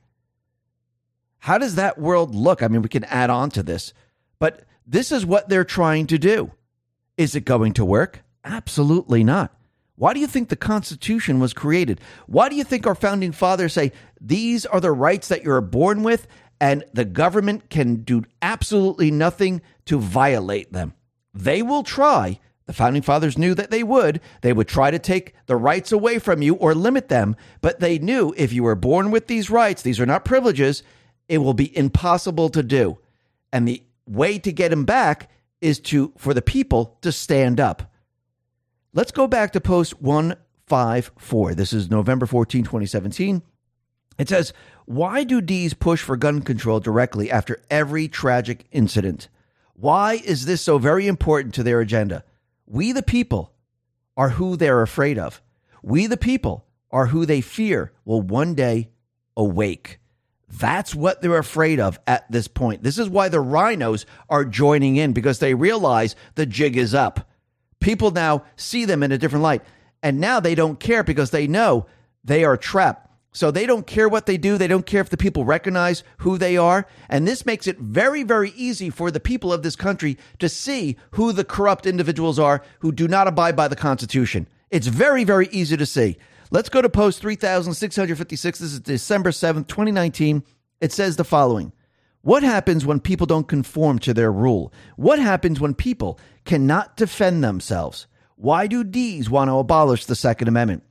How does that world look? I mean, we can add on to this, but this is what they're trying to do. Is it going to work? Absolutely not. Why do you think the Constitution was created? Why do you think our founding fathers say these are the rights that you're born with and the government can do absolutely nothing to violate them? They will try. The founding fathers knew that they would. They would try to take the rights away from you or limit them, but they knew if you were born with these rights, these are not privileges, it will be impossible to do. And the way to get him back is to for the people to stand up. Let's go back to post one fifty-four. This is November fourteenth, twenty seventeen. It says, why do D's push for gun control directly after every tragic incident? Why is this so very important to their agenda? We the people are who they're afraid of. We the people are who they fear will one day awake. That's what they're afraid of at this point. This is why the rhinos are joining in, because they realize the jig is up. People now see them in a different light. And now they don't care because they know they are trapped. So they don't care what they do. They don't care if the people recognize who they are. And this makes it very, very easy for the people of this country to see who the corrupt individuals are who do not abide by the Constitution. It's very, very easy to see. Let's go to post three thousand six hundred fifty-six. This is December seventh, twenty nineteen. It says the following. What happens when people don't conform to their rule? What happens when people cannot defend themselves? Why do D's want to abolish the Second Amendment?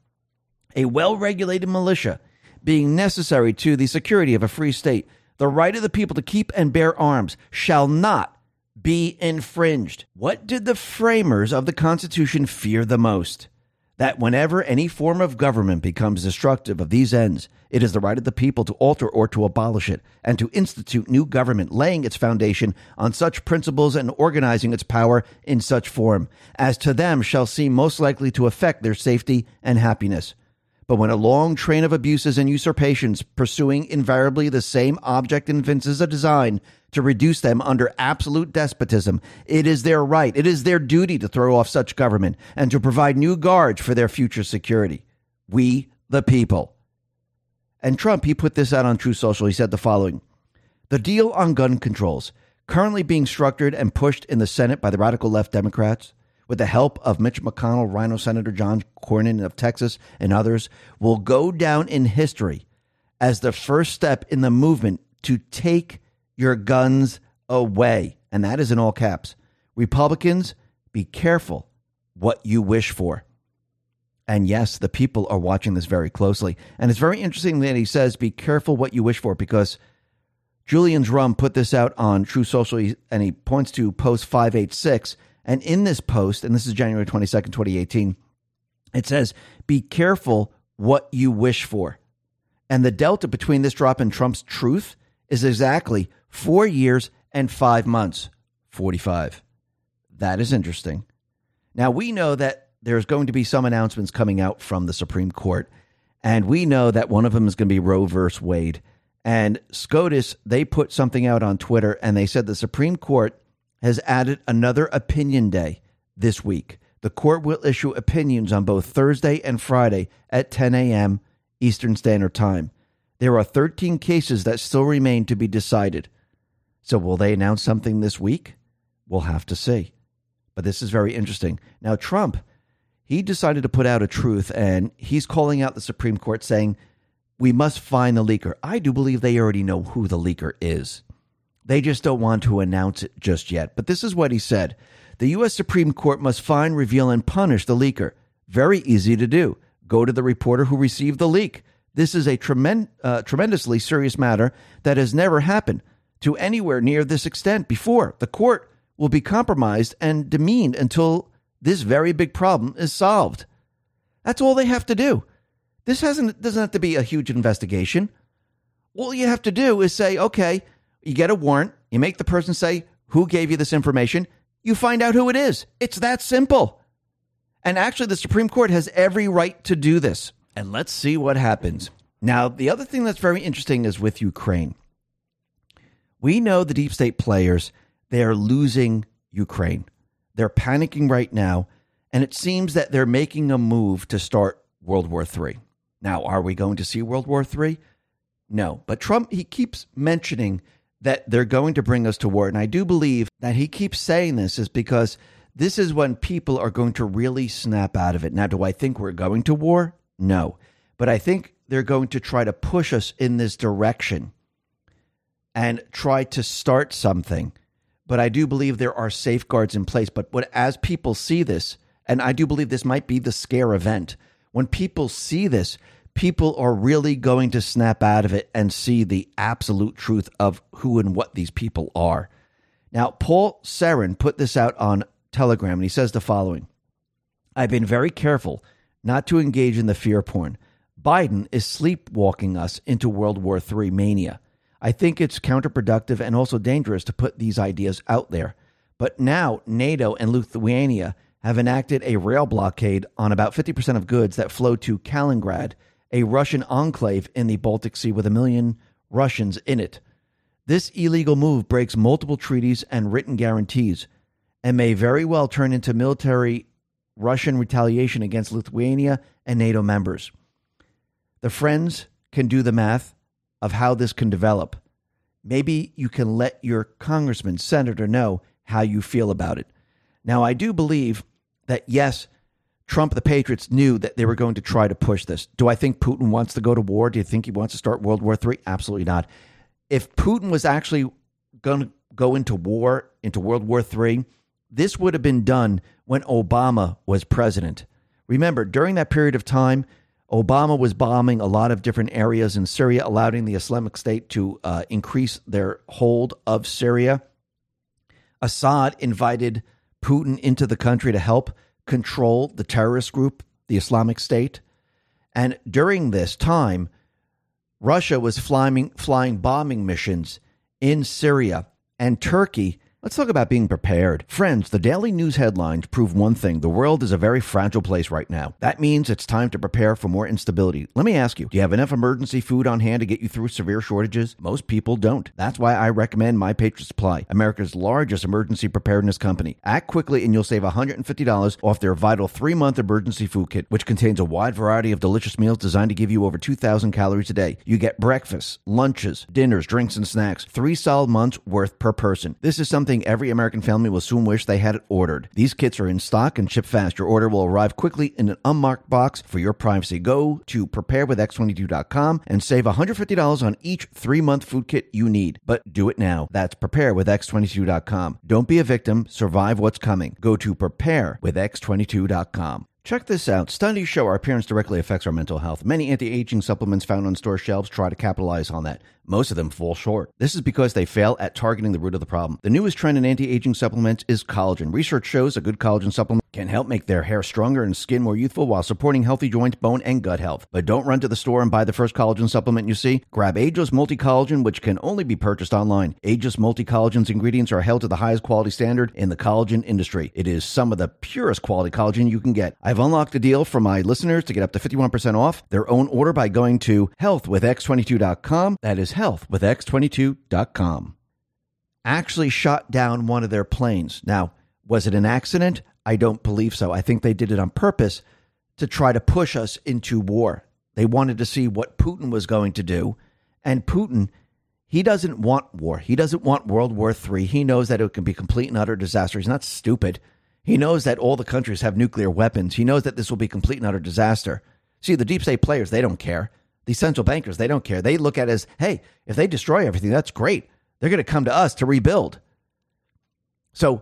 A well-regulated militia being necessary to the security of a free state, the right of the people to keep and bear arms shall not be infringed. What did the framers of the Constitution fear the most? That whenever any form of government becomes destructive of these ends, it is the right of the people to alter or to abolish it, and to institute new government, laying its foundation on such principles and organizing its power in such form as to them shall seem most likely to affect their safety and happiness. But when a long train of abuses and usurpations pursuing invariably the same object evinces a design to reduce them under absolute despotism, it is their right, it is their duty to throw off such government and to provide new guards for their future security. We, the people. And Trump, he put this out on Truth Social. He said the following. The deal on gun controls, currently being structured and pushed in the Senate by the radical left Democrats, with the help of Mitch McConnell, Rhino Senator John Cornyn of Texas, and others, will go down in history as the first step in the movement to take your guns away. And that is in all caps. Republicans, be careful what you wish for. And yes, the people are watching this very closely. And it's very interesting that he says, be careful what you wish for, because Julian's Rum put this out on True Social, and he points to post five eighty-six. And in this post, and this is January twenty-second, twenty eighteen, it says, be careful what you wish for. And the delta between this drop and Trump's truth is exactly four years and five months, forty-five. That is interesting. Now, we know that there's going to be some announcements coming out from the Supreme Court, and we know that one of them is going to be Roe versus Wade. And SCOTUS, they put something out on Twitter, and they said the Supreme Court has added another opinion day this week. The court will issue opinions on both Thursday and Friday at ten a.m. Eastern Standard Time. There are thirteen cases that still remain to be decided. So will they announce something this week? We'll have to see. But this is very interesting. Now, Trump, he decided to put out a truth, and he's calling out the Supreme Court saying, we must find the leaker. I do believe they already know who the leaker is. They just don't want to announce it just yet. But this is what he said. The U S Supreme Court must find, reveal, and punish the leaker. Very easy to do. Go to the reporter who received the leak. This is a tremend- uh, tremendously serious matter that has never happened to anywhere near this extent before. The court will be compromised and demeaned until this very big problem is solved. That's all they have to do. This hasn't doesn't have to be a huge investigation. All you have to do is say, okay, you get a warrant, you make the person say who gave you this information, you find out who it is. It's that simple. And actually, the Supreme Court has every right to do this. And let's see what happens. Now, the other thing that's very interesting is with Ukraine. We know the deep state players, they are losing Ukraine. They're panicking right now, and it seems that they're making a move to start World War Three. Now, are we going to see World War Three? No, but Trump, he keeps mentioning that they're going to bring us to war. And I do believe that he keeps saying this is because this is when people are going to really snap out of it. Now, do I think we're going to war? No, but I think they're going to try to push us in this direction and try to start something. But I do believe there are safeguards in place. But what, as people see this, and I do believe this might be the scare event, when people see this, people are really going to snap out of it and see the absolute truth of who and what these people are. Now, Paul Sarin put this out on Telegram, and he says the following. I've been very careful not to engage in the fear porn. Biden is sleepwalking us into World War Three mania. I think it's counterproductive and also dangerous to put these ideas out there. But now NATO and Lithuania have enacted a rail blockade on about fifty percent of goods that flow to Kaliningrad, a Russian enclave in the Baltic Sea with a million Russians in it. This illegal move breaks multiple treaties and written guarantees and may very well turn into military Russian retaliation against Lithuania and NATO members. The friends can do the math of how this can develop. Maybe you can let your congressman, senator know how you feel about it. Now, I do believe that, yes, Trump, the Patriots, knew that they were going to try to push this. Do I think Putin wants to go to war? Do you think he wants to start World War Three? Absolutely not. If Putin was actually going to go into war, into World War Three, this would have been done when Obama was president. Remember, during that period of time, Obama was bombing a lot of different areas in Syria, allowing the Islamic State to uh, increase their hold of Syria. Assad invited Putin into the country to help control the terrorist group, the Islamic State. And during this time, Russia was flying, flying bombing missions in Syria and Turkey. Let's talk about being prepared. Friends, the daily news headlines prove one thing. The world is a very fragile place right now. That means it's time to prepare for more instability. Let me ask you, do you have enough emergency food on hand to get you through severe shortages? Most people don't. That's why I recommend My Patriot Supply, America's largest emergency preparedness company. Act quickly and you'll save one hundred fifty dollars off their vital three-month emergency food kit, which contains a wide variety of delicious meals designed to give you over two thousand calories a day. You get breakfasts, lunches, dinners, drinks, and snacks. Three solid months worth per person. This is something every American family will soon wish they had it ordered. These kits are in stock and ship fast. Your order will arrive quickly in an unmarked box for your privacy. Go to prepare with x twenty-two dot com and save one hundred fifty dollars on each three-month food kit you need. But do it now. That's prepare with x twenty-two dot com. Don't be a victim. Survive what's coming. Go to prepare with x twenty-two dot com. Check this out. Studies show our appearance directly affects our mental health. Many anti-aging supplements found on store shelves try to capitalize on that. Most of them fall short. This is because they fail at targeting the root of the problem. The newest trend in anti-aging supplements is collagen. Research shows a good collagen supplement can help make their hair stronger and skin more youthful while supporting healthy joints, bone, and gut health. But don't run to the store and buy the first collagen supplement you see. Grab Ageless Multi-Collagen, which can only be purchased online. Ageless Multi-Collagen's ingredients are held to the highest quality standard in the collagen industry. It is some of the purest quality collagen you can get. I've unlocked a deal for my listeners to get up to fifty-one percent off their own order by going to health with x twenty-two dot com. That is health with x twenty-two dot com. Actually shot down one of their planes. Now, was it an accident? I don't believe so. I think they did it on purpose to try to push us into war. They wanted to see what Putin was going to do. And Putin, he doesn't want war. He doesn't want World War Three. He knows that it can be complete and utter disaster. He's not stupid. He knows that all the countries have nuclear weapons. He knows that this will be complete and utter disaster. See, the deep state players, they don't care. The central bankers, they don't care. They look at it as, hey, if they destroy everything, that's great. They're going to come to us to rebuild. So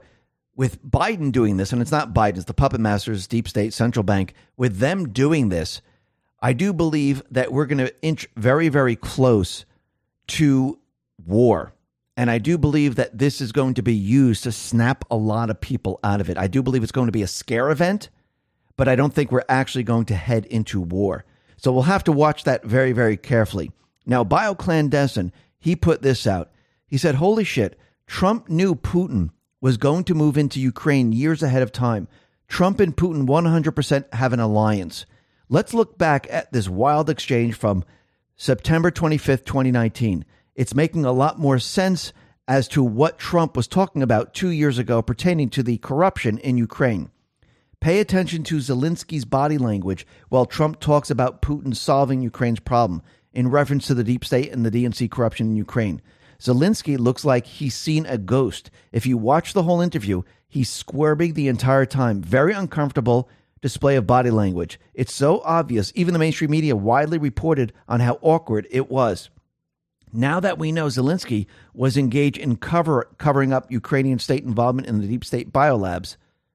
with Biden doing this, and it's not Biden, it's the puppet masters, deep state, central bank, with them doing this, I do believe that we're going to inch very, very close to war. And I do believe that this is going to be used to snap a lot of people out of it. I do believe it's going to be a scare event, but I don't think we're actually going to head into war. So we'll have to watch that very, very carefully. Now, BioClandestine, he put this out. He said, holy shit, Trump knew Putin was going to move into Ukraine years ahead of time. Trump and Putin one hundred percent have an alliance. Let's look back at this wild exchange from September twenty-fifth, twenty nineteen. It's making a lot more sense as to what Trump was talking about two years ago pertaining to the corruption in Ukraine. Pay attention to Zelensky's body language while Trump talks about Putin solving Ukraine's problem in reference to the deep state and the D N C corruption in Ukraine. Zelensky looks like he's seen a ghost. If you watch the whole interview, he's squirming the entire time. Very uncomfortable display of body language. It's so obvious. Even the mainstream media widely reported on how awkward it was. Now that we know Zelensky was engaged in cover, covering up Ukrainian state involvement in the deep state biolabs,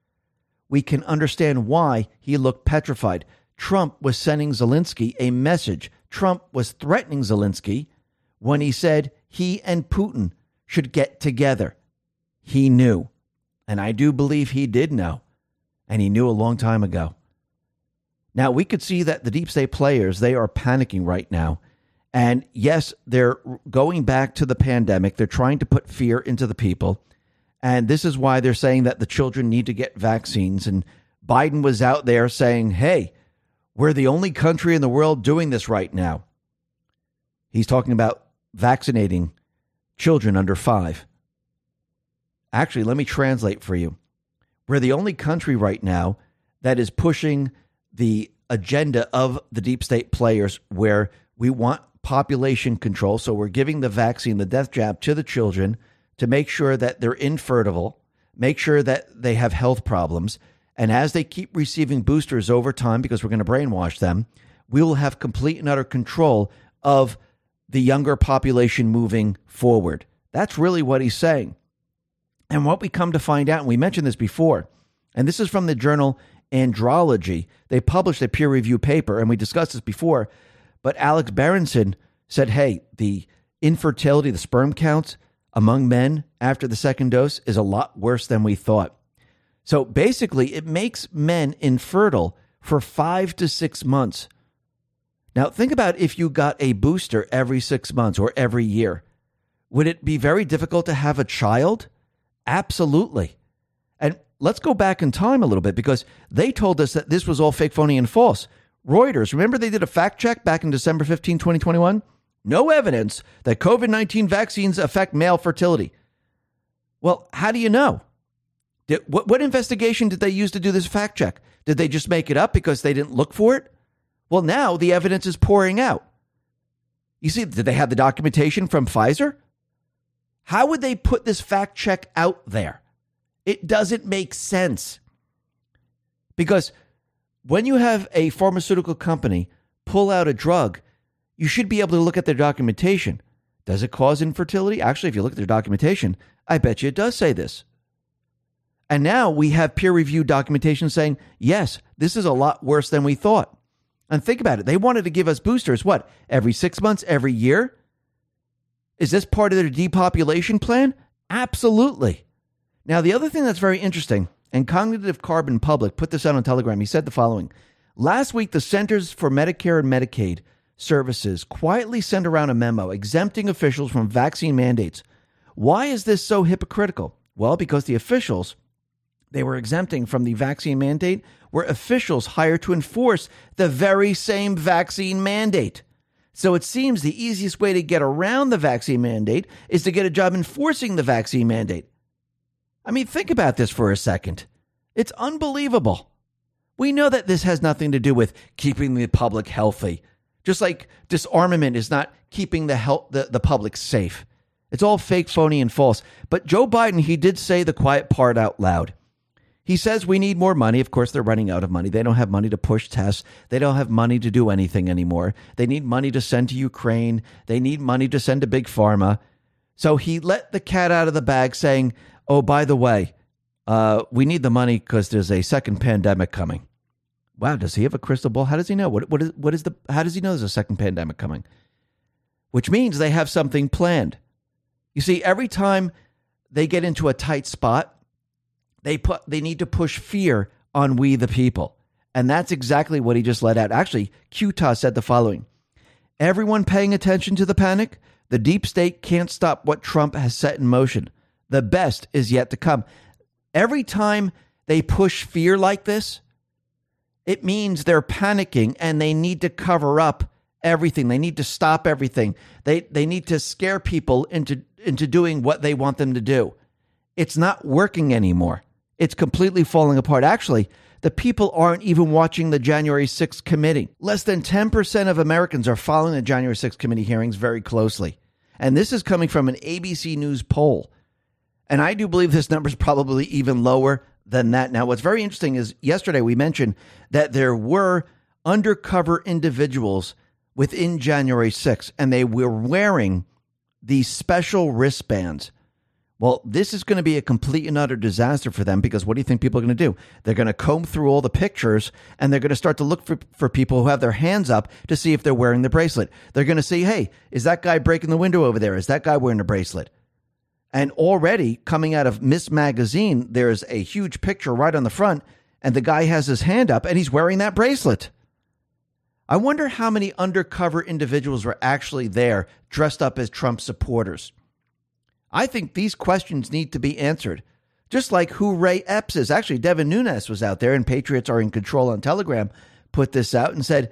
we can understand why he looked petrified. Trump was sending Zelensky a message. Trump was threatening Zelensky when he said he and Putin should get together. He knew. And I do believe he did know. And he knew a long time ago. Now, we could see that the deep state players, they are panicking right now. And yes, they're going back to the pandemic. They're trying to put fear into the people. And this is why they're saying that the children need to get vaccines. And Biden was out there saying, hey, we're the only country in the world doing this right now. He's talking about vaccinating children under five. Actually, let me translate for you. We're the only country right now that is pushing the agenda of the deep state players where we want population control. So we're giving the vaccine, the death jab, to the children to make sure that they're infertile, make sure that they have health problems. And as they keep receiving boosters over time, because we're going to brainwash them, we will have complete and utter control of the younger population moving forward. That's really what he's saying. And what we come to find out, and we mentioned this before, and this is from the journal Andrology. They published a peer-reviewed paper, and we discussed this before, but Alex Berenson said, hey, the infertility, the sperm counts among men after the second dose is a lot worse than we thought. So basically, it makes men infertile for five to six months. Now, think about if you got a booster every six months or every year. Would it be very difficult to have a child? Absolutely. And let's go back in time a little bit, because they told us that this was all fake, phony, and false. Reuters, remember they did a fact check back in December fifteenth, twenty twenty-one? No evidence that COVID nineteen vaccines affect male fertility. Well, how do you know? Did, what, what investigation did they use to do this fact check? Did they just make it up because they didn't look for it? Well, now the evidence is pouring out. You see, did they have the documentation from Pfizer? How would they put this fact check out there? It doesn't make sense. Because when you have a pharmaceutical company pull out a drug, you should be able to look at their documentation. Does it cause infertility? Actually, if you look at their documentation, I bet you it does say this. And now we have peer-reviewed documentation saying, yes, this is a lot worse than we thought. And think about it. They wanted to give us boosters, what, every six months, every year? Is this part of their depopulation plan? Absolutely. Now, the other thing that's very interesting, and Cognitive Carbon Public put this out on Telegram. He said the following. Last week, the Centers for Medicare and Medicaid Services quietly sent around a memo exempting officials from vaccine mandates. Why is this so hypocritical? Well, because the officials they were exempting from the vaccine mandate were officials hired to enforce the very same vaccine mandate. So it seems the easiest way to get around the vaccine mandate is to get a job enforcing the vaccine mandate. I mean, think about this for a second. It's unbelievable. We know that this has nothing to do with keeping the public healthy. Just like disarmament is not keeping the, health, the, the public safe. It's all fake, phony, and false. But Joe Biden, he did say the quiet part out loud. He says we need more money. Of course, they're running out of money. They don't have money to push tests. They don't have money to do anything anymore. They need money to send to Ukraine. They need money to send to Big Pharma. So he let the cat out of the bag saying, oh, by the way, Uh, we need the money because there's a second pandemic coming. Wow, does he have a crystal ball? How does he know? What what is what is the? How does he know there's a second pandemic coming? Which means they have something planned. You see, every time they get into a tight spot, they put they need to push fear on we the people, and that's exactly what he just let out. Actually, Q T A said the following: "Everyone paying attention to the panic. The deep state can't stop what Trump has set in motion. The best is yet to come." Every time they push fear like this, it means they're panicking and they need to cover up everything. They need to stop everything. They they need to scare people into, into doing what they want them to do. It's not working anymore. It's completely falling apart. Actually, the people aren't even watching the January sixth committee. Less than ten percent of Americans are following the January sixth committee hearings very closely. And this is coming from an A B C News poll. And I do believe this number is probably even lower than that. Now, what's very interesting is yesterday we mentioned that there were undercover individuals within January sixth, and they were wearing these special wristbands. Well, this is going to be a complete and utter disaster for them, because what do you think people are going to do? They're going to comb through all the pictures, and they're going to start to look for, for people who have their hands up to see if they're wearing the bracelet. They're going to see, hey, is that guy breaking the window over there? Is that guy wearing a bracelet? And already coming out of Miss Magazine, there's a huge picture right on the front, and the guy has his hand up and he's wearing that bracelet. I wonder how many undercover individuals were actually there dressed up as Trump supporters. I think these questions need to be answered. Just like who Ray Epps is. Actually, Devin Nunes was out there, and Patriots Are in Control on Telegram put this out and said,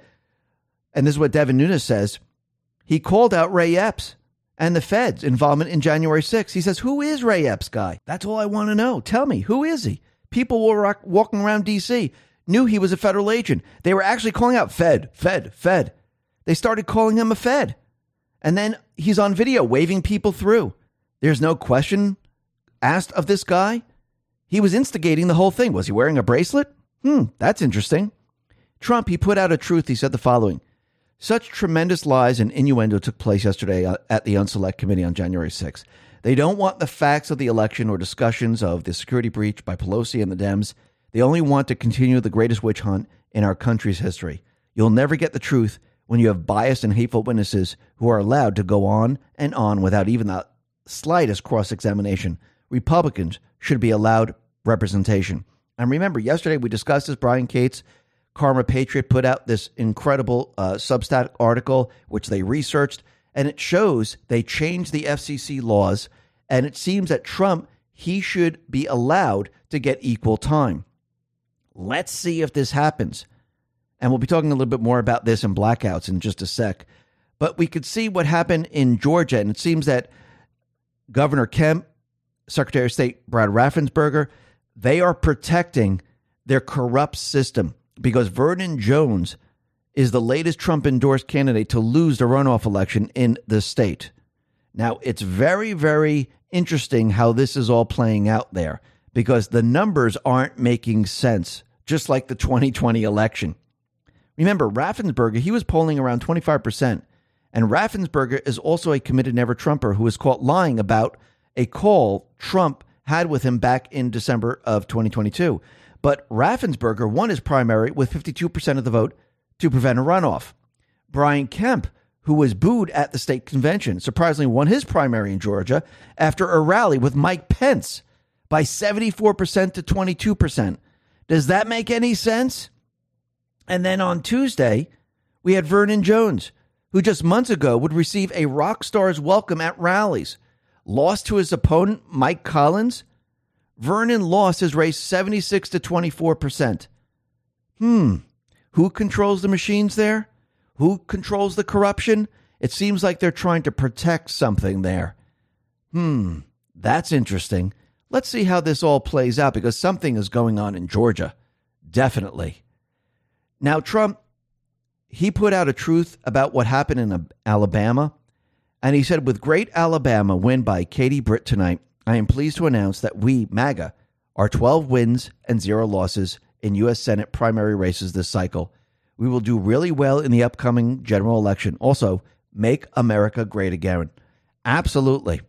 and this is what Devin Nunes says, he called out Ray Epps and the Fed's involvement in January sixth. He says, who is Ray Epps guy? That's all I want to know. Tell me, who is he? People were rock- walking around D C, knew he was a federal agent. They were actually calling out Fed, Fed, Fed. They started calling him a Fed. And then he's on video waving people through. There's no question asked of this guy. He was instigating the whole thing. Was he wearing a bracelet? Hmm, that's interesting. Trump, he put out a truth. He said the following: such tremendous lies and innuendo took place yesterday at the Unselect Committee on January sixth. They don't want the facts of the election or discussions of the security breach by Pelosi and the Dems. They only want to continue the greatest witch hunt in our country's history. You'll never get the truth when you have biased and hateful witnesses who are allowed to go on and on without even the slightest cross-examination. Republicans should be allowed representation. And remember, yesterday we discussed this. Brian Cates, Karma Patriot, put out this incredible uh, Substack article, which they researched, and it shows they changed the F C C laws, and it seems that Trump, he should be allowed to get equal time. Let's see if this happens. And we'll be talking a little bit more about this in blackouts in just a sec. But we could see what happened in Georgia, and it seems that Governor Kemp, Secretary of State Brad Raffensperger, they are protecting their corrupt system, because Vernon Jones is the latest Trump-endorsed candidate to lose the runoff election in the state. Now, it's very, very interesting how this is all playing out there, because the numbers aren't making sense, just like the twenty twenty election. Remember, Raffensperger, he was polling around twenty-five percent, and Raffensperger is also a committed never-Trumper who was caught lying about a call Trump had with him back in December of twenty twenty-two. But Raffensperger won his primary with fifty-two percent of the vote to prevent a runoff. Brian Kemp, who was booed at the state convention, surprisingly won his primary in Georgia after a rally with Mike Pence by seventy-four percent to twenty-two percent. Does that make any sense? And then on Tuesday, we had Vernon Jones, who just months ago would receive a rock star's welcome at rallies, lost to his opponent, Mike Collins. Vernon lost his race seventy-six to twenty-four percent. Hmm. Who controls the machines there? Who controls the corruption? It seems like they're trying to protect something there. Hmm. That's interesting. Let's see how this all plays out, because something is going on in Georgia. Definitely. Now, Trump, he put out a truth about what happened in Alabama. And he said, with great Alabama win by Katie Britt tonight, I am pleased to announce that we, MAGA, are twelve wins and zero losses in U S Senate primary races this cycle. We will do really well in the upcoming general election. Also, make America great again. Absolutely.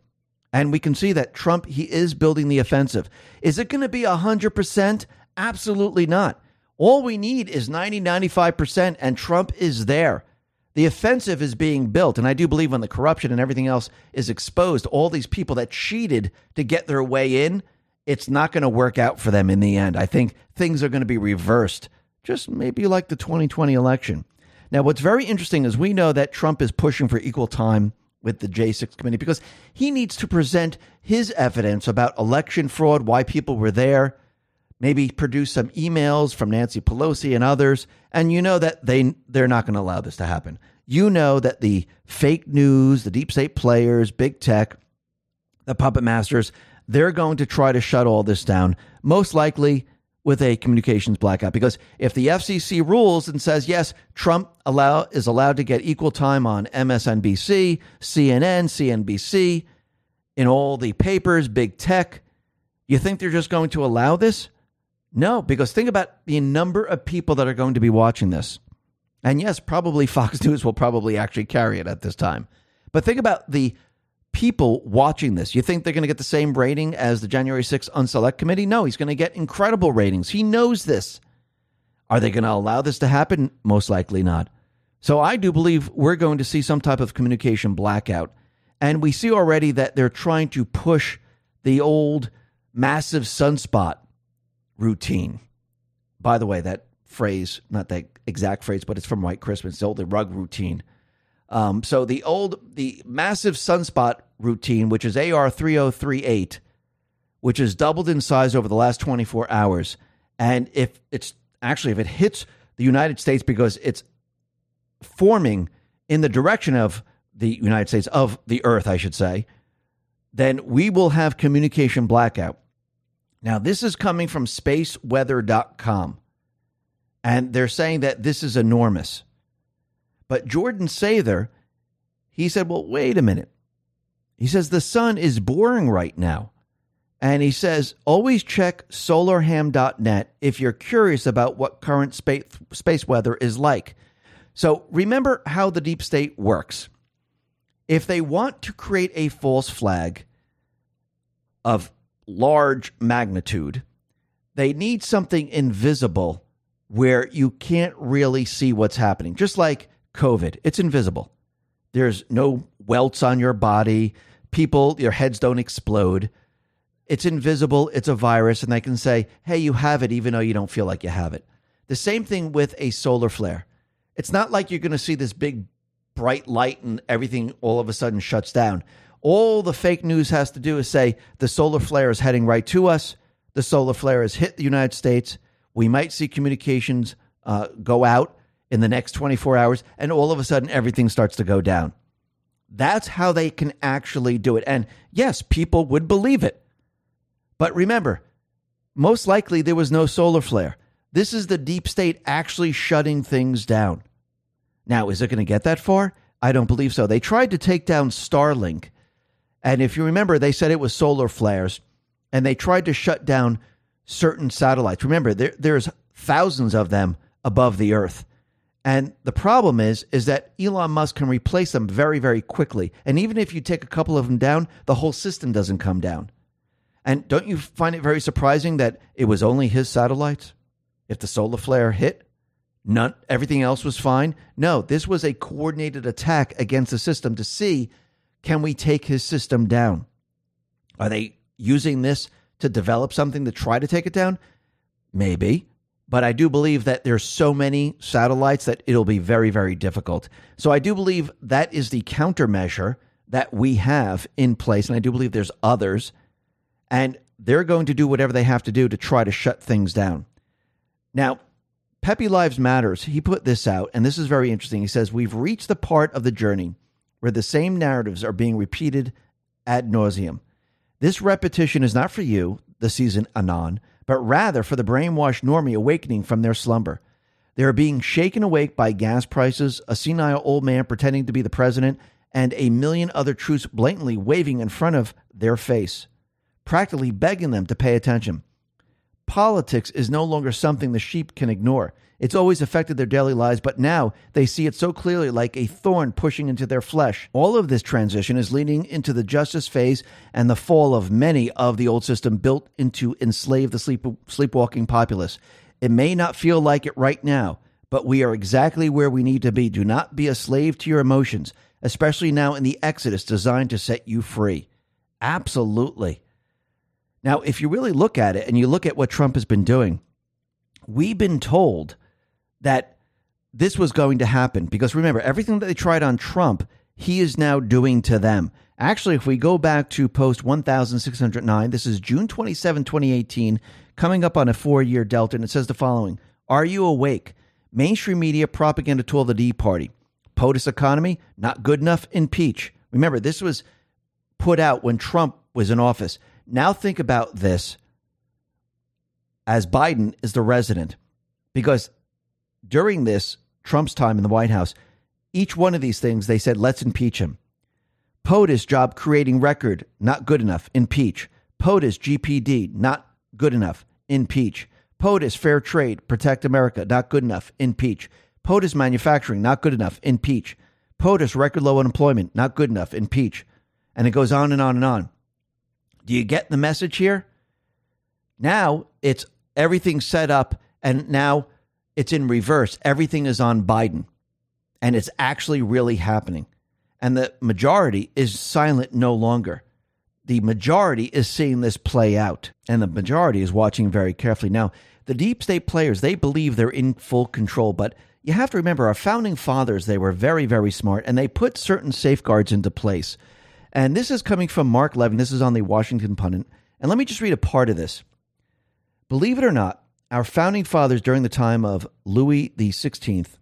And we can see that Trump, he is building the offensive. Is it going to be one hundred percent? Absolutely not. All we need is ninety, ninety-five percent, and Trump is there. The offensive is being built. And I do believe when the corruption and everything else is exposed, all these people that cheated to get their way in, it's not going to work out for them in the end. I think things are going to be reversed, just maybe like the twenty twenty election. Now, what's very interesting is we know that Trump is pushing for equal time with the J six committee because he needs to present his evidence about election fraud, why people were there, maybe produce some emails from Nancy Pelosi and others. And you know that they, they're not going to allow this to happen. You know that the fake news, the deep state players, big tech, the puppet masters, they're going to try to shut all this down, most likely with a communications blackout. Because if the F C C rules and says, yes, Trump allow is allowed to get equal time on M S N B C, C N N, C N B C, in all the papers, big tech, you think they're just going to allow this? No, because think about the number of people that are going to be watching this. And yes, probably Fox News will probably actually carry it at this time. But think about the people watching this. You think they're going to get the same rating as the January sixth Unselect Committee? No, he's going to get incredible ratings. He knows this. Are they going to allow this to happen? Most likely not. So I do believe we're going to see some type of communication blackout. And we see already that they're trying to push the old massive sunspot routine. By the way, that phrase, not that exact phrase, but it's from White Christmas, the old the rug routine. Um, so the old, the massive sunspot routine, which is A R three oh three eight, which has doubled in size over the last twenty-four hours. And if it's actually, if it hits the United States because it's forming in the direction of the United States, of the Earth, I should say, then we will have communication blackout. Now, this is coming from space weather dot com. And they're saying that this is enormous. But Jordan Sather, he said, well, wait a minute. He says the sun is boring right now. And he says, always check solar ham dot net if you're curious about what current space, space weather is like. So remember how the deep state works. If they want to create a false flag of large magnitude, they need something invisible where you can't really see what's happening. Just like COVID, it's invisible. There's no welts on your body. People, your heads don't explode. It's invisible. It's a virus. And they can say, hey, you have it, even though you don't feel like you have it. The same thing with a solar flare. It's not like you're going to see this big bright light and everything all of a sudden shuts down. All the fake news has to do is say the solar flare is heading right to us. The solar flare has hit the United States. We might see communications uh, go out in the next twenty-four hours, and all of a sudden everything starts to go down. That's how they can actually do it. And yes, people would believe it. But remember, most likely there was no solar flare. This is the deep state actually shutting things down. Now, is it going to get that far? I don't believe so. They tried to take down Starlink. And if you remember, they said it was solar flares. And they tried to shut down certain satellites. Remember, there, there's thousands of them above the Earth. And the problem is, is that Elon Musk can replace them very, very quickly. And even if you take a couple of them down, the whole system doesn't come down. And don't you find it very surprising that it was only his satellites? If the solar flare hit, none, everything else was fine. No, this was a coordinated attack against the system to see, can we take his system down? Are they using this to develop something to try to take it down? Maybe. But I do believe that there's so many satellites that it'll be very, very difficult. So I do believe that is the countermeasure that we have in place. And I do believe there's others. And they're going to do whatever they have to do to try to shut things down. Now, Pepe Lives Matters, he put this out, and this is very interesting. He says, we've reached the part of the journey where the same narratives are being repeated ad nauseum. This repetition is not for you, the seasoned anon, but rather for the brainwashed normie awakening from their slumber. They are being shaken awake by gas prices, a senile old man pretending to be the president, and a million other truths blatantly waving in front of their face, practically begging them to pay attention. Politics is no longer something the sheep can ignore. It's always affected their daily lives, but now they see it so clearly, like a thorn pushing into their flesh. All of this transition is leading into the justice phase and the fall of many of the old system built into enslave the sleep, sleepwalking populace. It may not feel like it right now, but we are exactly where we need to be. Do not be a slave to your emotions, especially now in the Exodus designed to set you free. Absolutely. Now, if you really look at it and you look at what Trump has been doing, we've been told that this was going to happen because remember, everything that they tried on Trump, he is now doing to them. Actually, if we go back to post one thousand six hundred nine, this is June twenty-seventh, twenty eighteen, coming up on a four-year delta, and it says the following. Are you awake? Mainstream media propaganda tool of the D Party. POTUS economy, not good enough, impeach. Remember, this was put out when Trump was in office. Now think about this as Biden is the resident, because during this Trump's time in the White House, each one of these things, they said, let's impeach him. POTUS job creating record, not good enough, impeach. POTUS G P D, not good enough, impeach. POTUS fair trade, protect America, not good enough, impeach. POTUS manufacturing, not good enough, impeach. POTUS record low unemployment, not good enough, impeach. And it goes on and on and on. Do you get the message here? Now it's everything set up, and now it's in reverse. Everything is on Biden, and it's actually really happening. And the majority is silent no longer. The majority is seeing this play out, and the majority is watching very carefully. Now, the deep state players, they believe they're in full control, but you have to remember our founding fathers, they were very, very smart, and they put certain safeguards into place. And this is coming from Mark Levin. This is on the Washington Pundit. And let me just read a part of this. Believe it or not, our founding fathers during the time of Louis the sixteenth,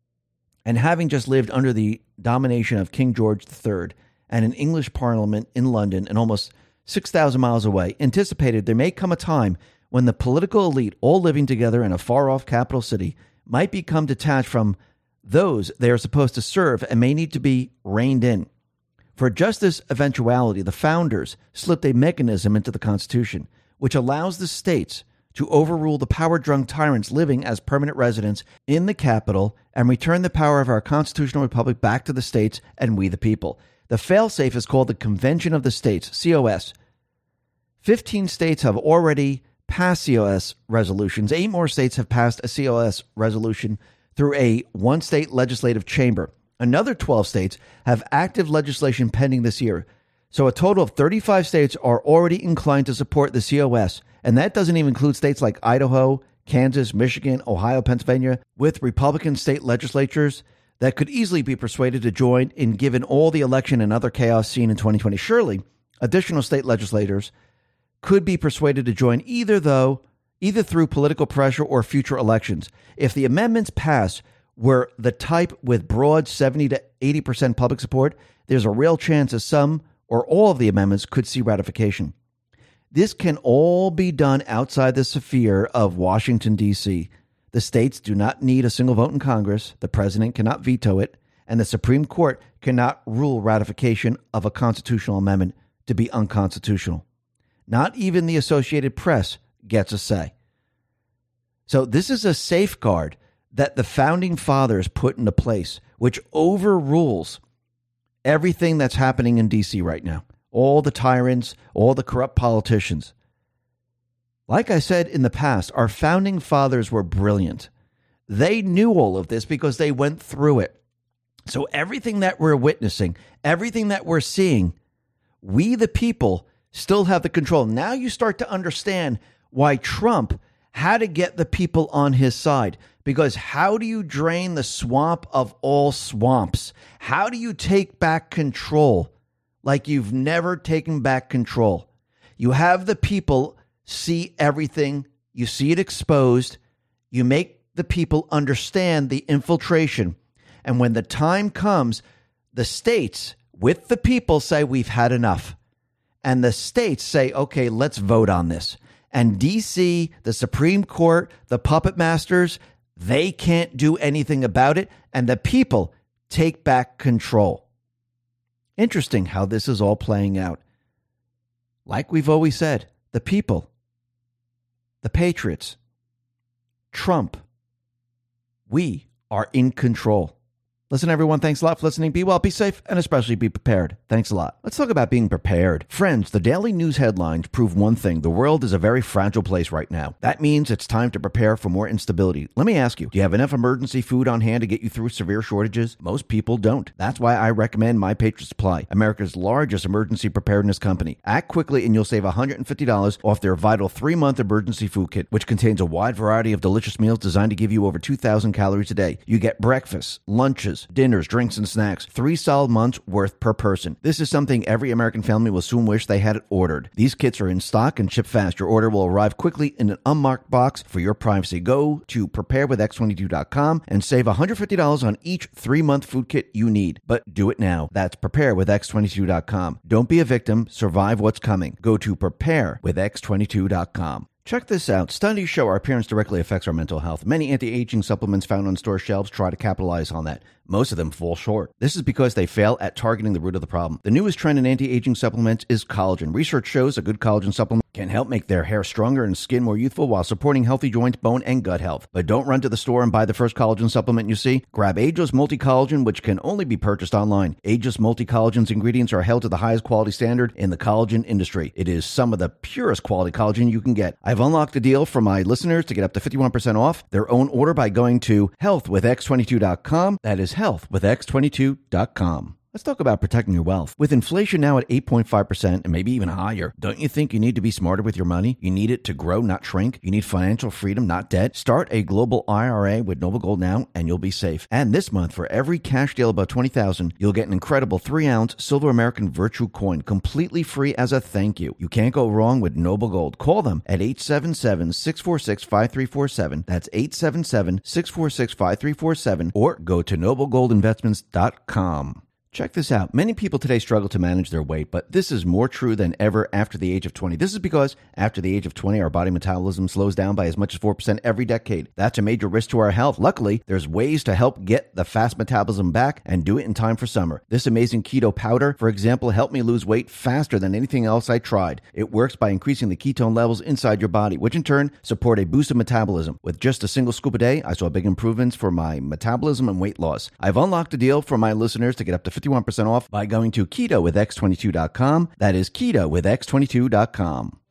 and having just lived under the domination of King George the third and an English parliament in London and almost six thousand miles away, anticipated there may come a time when the political elite, all living together in a far-off capital city, might become detached from those they are supposed to serve and may need to be reined in. For just this eventuality, the founders slipped a mechanism into the Constitution, which allows the states to overrule the power-drunk tyrants living as permanent residents in the capital and return the power of our constitutional republic back to the states and we the people. The failsafe is called the Convention of the States, C O S. Fifteen states have already passed C O S resolutions. Eight more states have passed a C O S resolution through a one-state legislative chamber. Another twelve states have active legislation pending this year. So a total of thirty-five states are already inclined to support the C O S, and that doesn't even include states like Idaho, Kansas, Michigan, Ohio, Pennsylvania, with Republican state legislatures that could easily be persuaded to join in given all the election and other chaos seen in twenty twenty. Surely, additional state legislators could be persuaded to join either though, either through political pressure or future elections. If the amendments pass were the type with broad seventy to eighty percent public support, there's a real chance that some or all of the amendments could see ratification. This can all be done outside the sphere of Washington, D C. The states do not need a single vote in Congress, the president cannot veto it, and the Supreme Court cannot rule ratification of a constitutional amendment to be unconstitutional. Not even the Associated Press gets a say. So this is a safeguard that the founding fathers put into place, which overrules everything that's happening in D C right now. All the tyrants, all the corrupt politicians. Like I said in the past, our founding fathers were brilliant. They knew all of this because they went through it. So everything that we're witnessing, everything that we're seeing, we the people still have the control. Now you start to understand why Trump had to get the people on his side. Because how do you drain the swamp of all swamps? How do you take back control like you've never taken back control? You have the people see everything. You see it exposed. You make the people understand the infiltration. And when the time comes, the states with the people say, we've had enough. And the states say, okay, let's vote on this. And D C, the Supreme Court, the puppet masters, they can't do anything about it. And the people take back control. Interesting how this is all playing out. Like we've always said, the people the Patriots, Trump. We are in control. Listen, everyone, thanks a lot for listening. Be well, be safe, and especially be prepared. Thanks a lot. Let's talk about being prepared. Friends, the daily news headlines prove one thing. The world is a very fragile place right now. That means it's time to prepare for more instability. Let me ask you, do you have enough emergency food on hand to get you through severe shortages? Most people don't. That's why I recommend My Patriot Supply, America's largest emergency preparedness company. Act quickly and you'll save one hundred fifty dollars off their vital three-month emergency food kit, which contains a wide variety of delicious meals designed to give you over two thousand calories a day. You get breakfast, lunches, dinners, drinks, and snacks. Three solid months worth per person. This is something every American family will soon wish they had it ordered. These kits are in stock and ship fast. Your order will arrive quickly in an unmarked box for your privacy. Go to prepare with x twenty-two dot com and save one hundred fifty dollars on each three-month food kit you need. But do it now. That's prepare with x twenty-two dot com. Don't be a victim. Survive what's coming. Go to prepare with x twenty-two dot com. Check this out. Studies show our appearance directly affects our mental health. Many anti-aging supplements found on store shelves try to capitalize on that. Most of them fall short. This is because they fail at targeting the root of the problem. The newest trend in anti-aging supplements is collagen. Research shows a good collagen supplement can help make their hair stronger and skin more youthful while supporting healthy joints, bone, and gut health. But don't run to the store and buy the first collagen supplement you see. Grab Ageless Multi-Collagen, which can only be purchased online. Ageless Multi-Collagen's ingredients are held to the highest quality standard in the collagen industry. It is some of the purest quality collagen you can get. I've unlocked a deal for my listeners to get up to fifty-one percent off their own order by going to health with x twenty-two dot com. That is health with x twenty-two dot com. Let's talk about protecting your wealth. With inflation now at eight point five percent and maybe even higher, don't you think you need to be smarter with your money? You need it to grow, not shrink. You need financial freedom, not debt. Start a global I R A with Noble Gold now, and you'll be safe. And this month, for every cash deal above twenty thousand dollars, you'll get an incredible three ounce Silver American Virtue coin, completely free as a thank you. You can't go wrong with Noble Gold. Call them at eight seven seven, six four six, five three four seven. That's eight seven seven, six four six, five three four seven, or go to noble gold investments dot com. Check this out. Many people today struggle to manage their weight, but this is more true than ever after the age of twenty. This is because after the age of twenty, our body metabolism slows down by as much as four percent every decade. That's a major risk to our health. Luckily, there's ways to help get the fast metabolism back and do it in time for summer. This amazing keto powder, for example, helped me lose weight faster than anything else I tried. It works by increasing the ketone levels inside your body, which in turn support a boost of metabolism. With just a single scoop a day, I saw big improvements for my metabolism and weight loss. I've unlocked a deal for my listeners to get up to fifty-one percent off by going to keto with x twenty-two dot com. That is keto with x twenty-two dot com.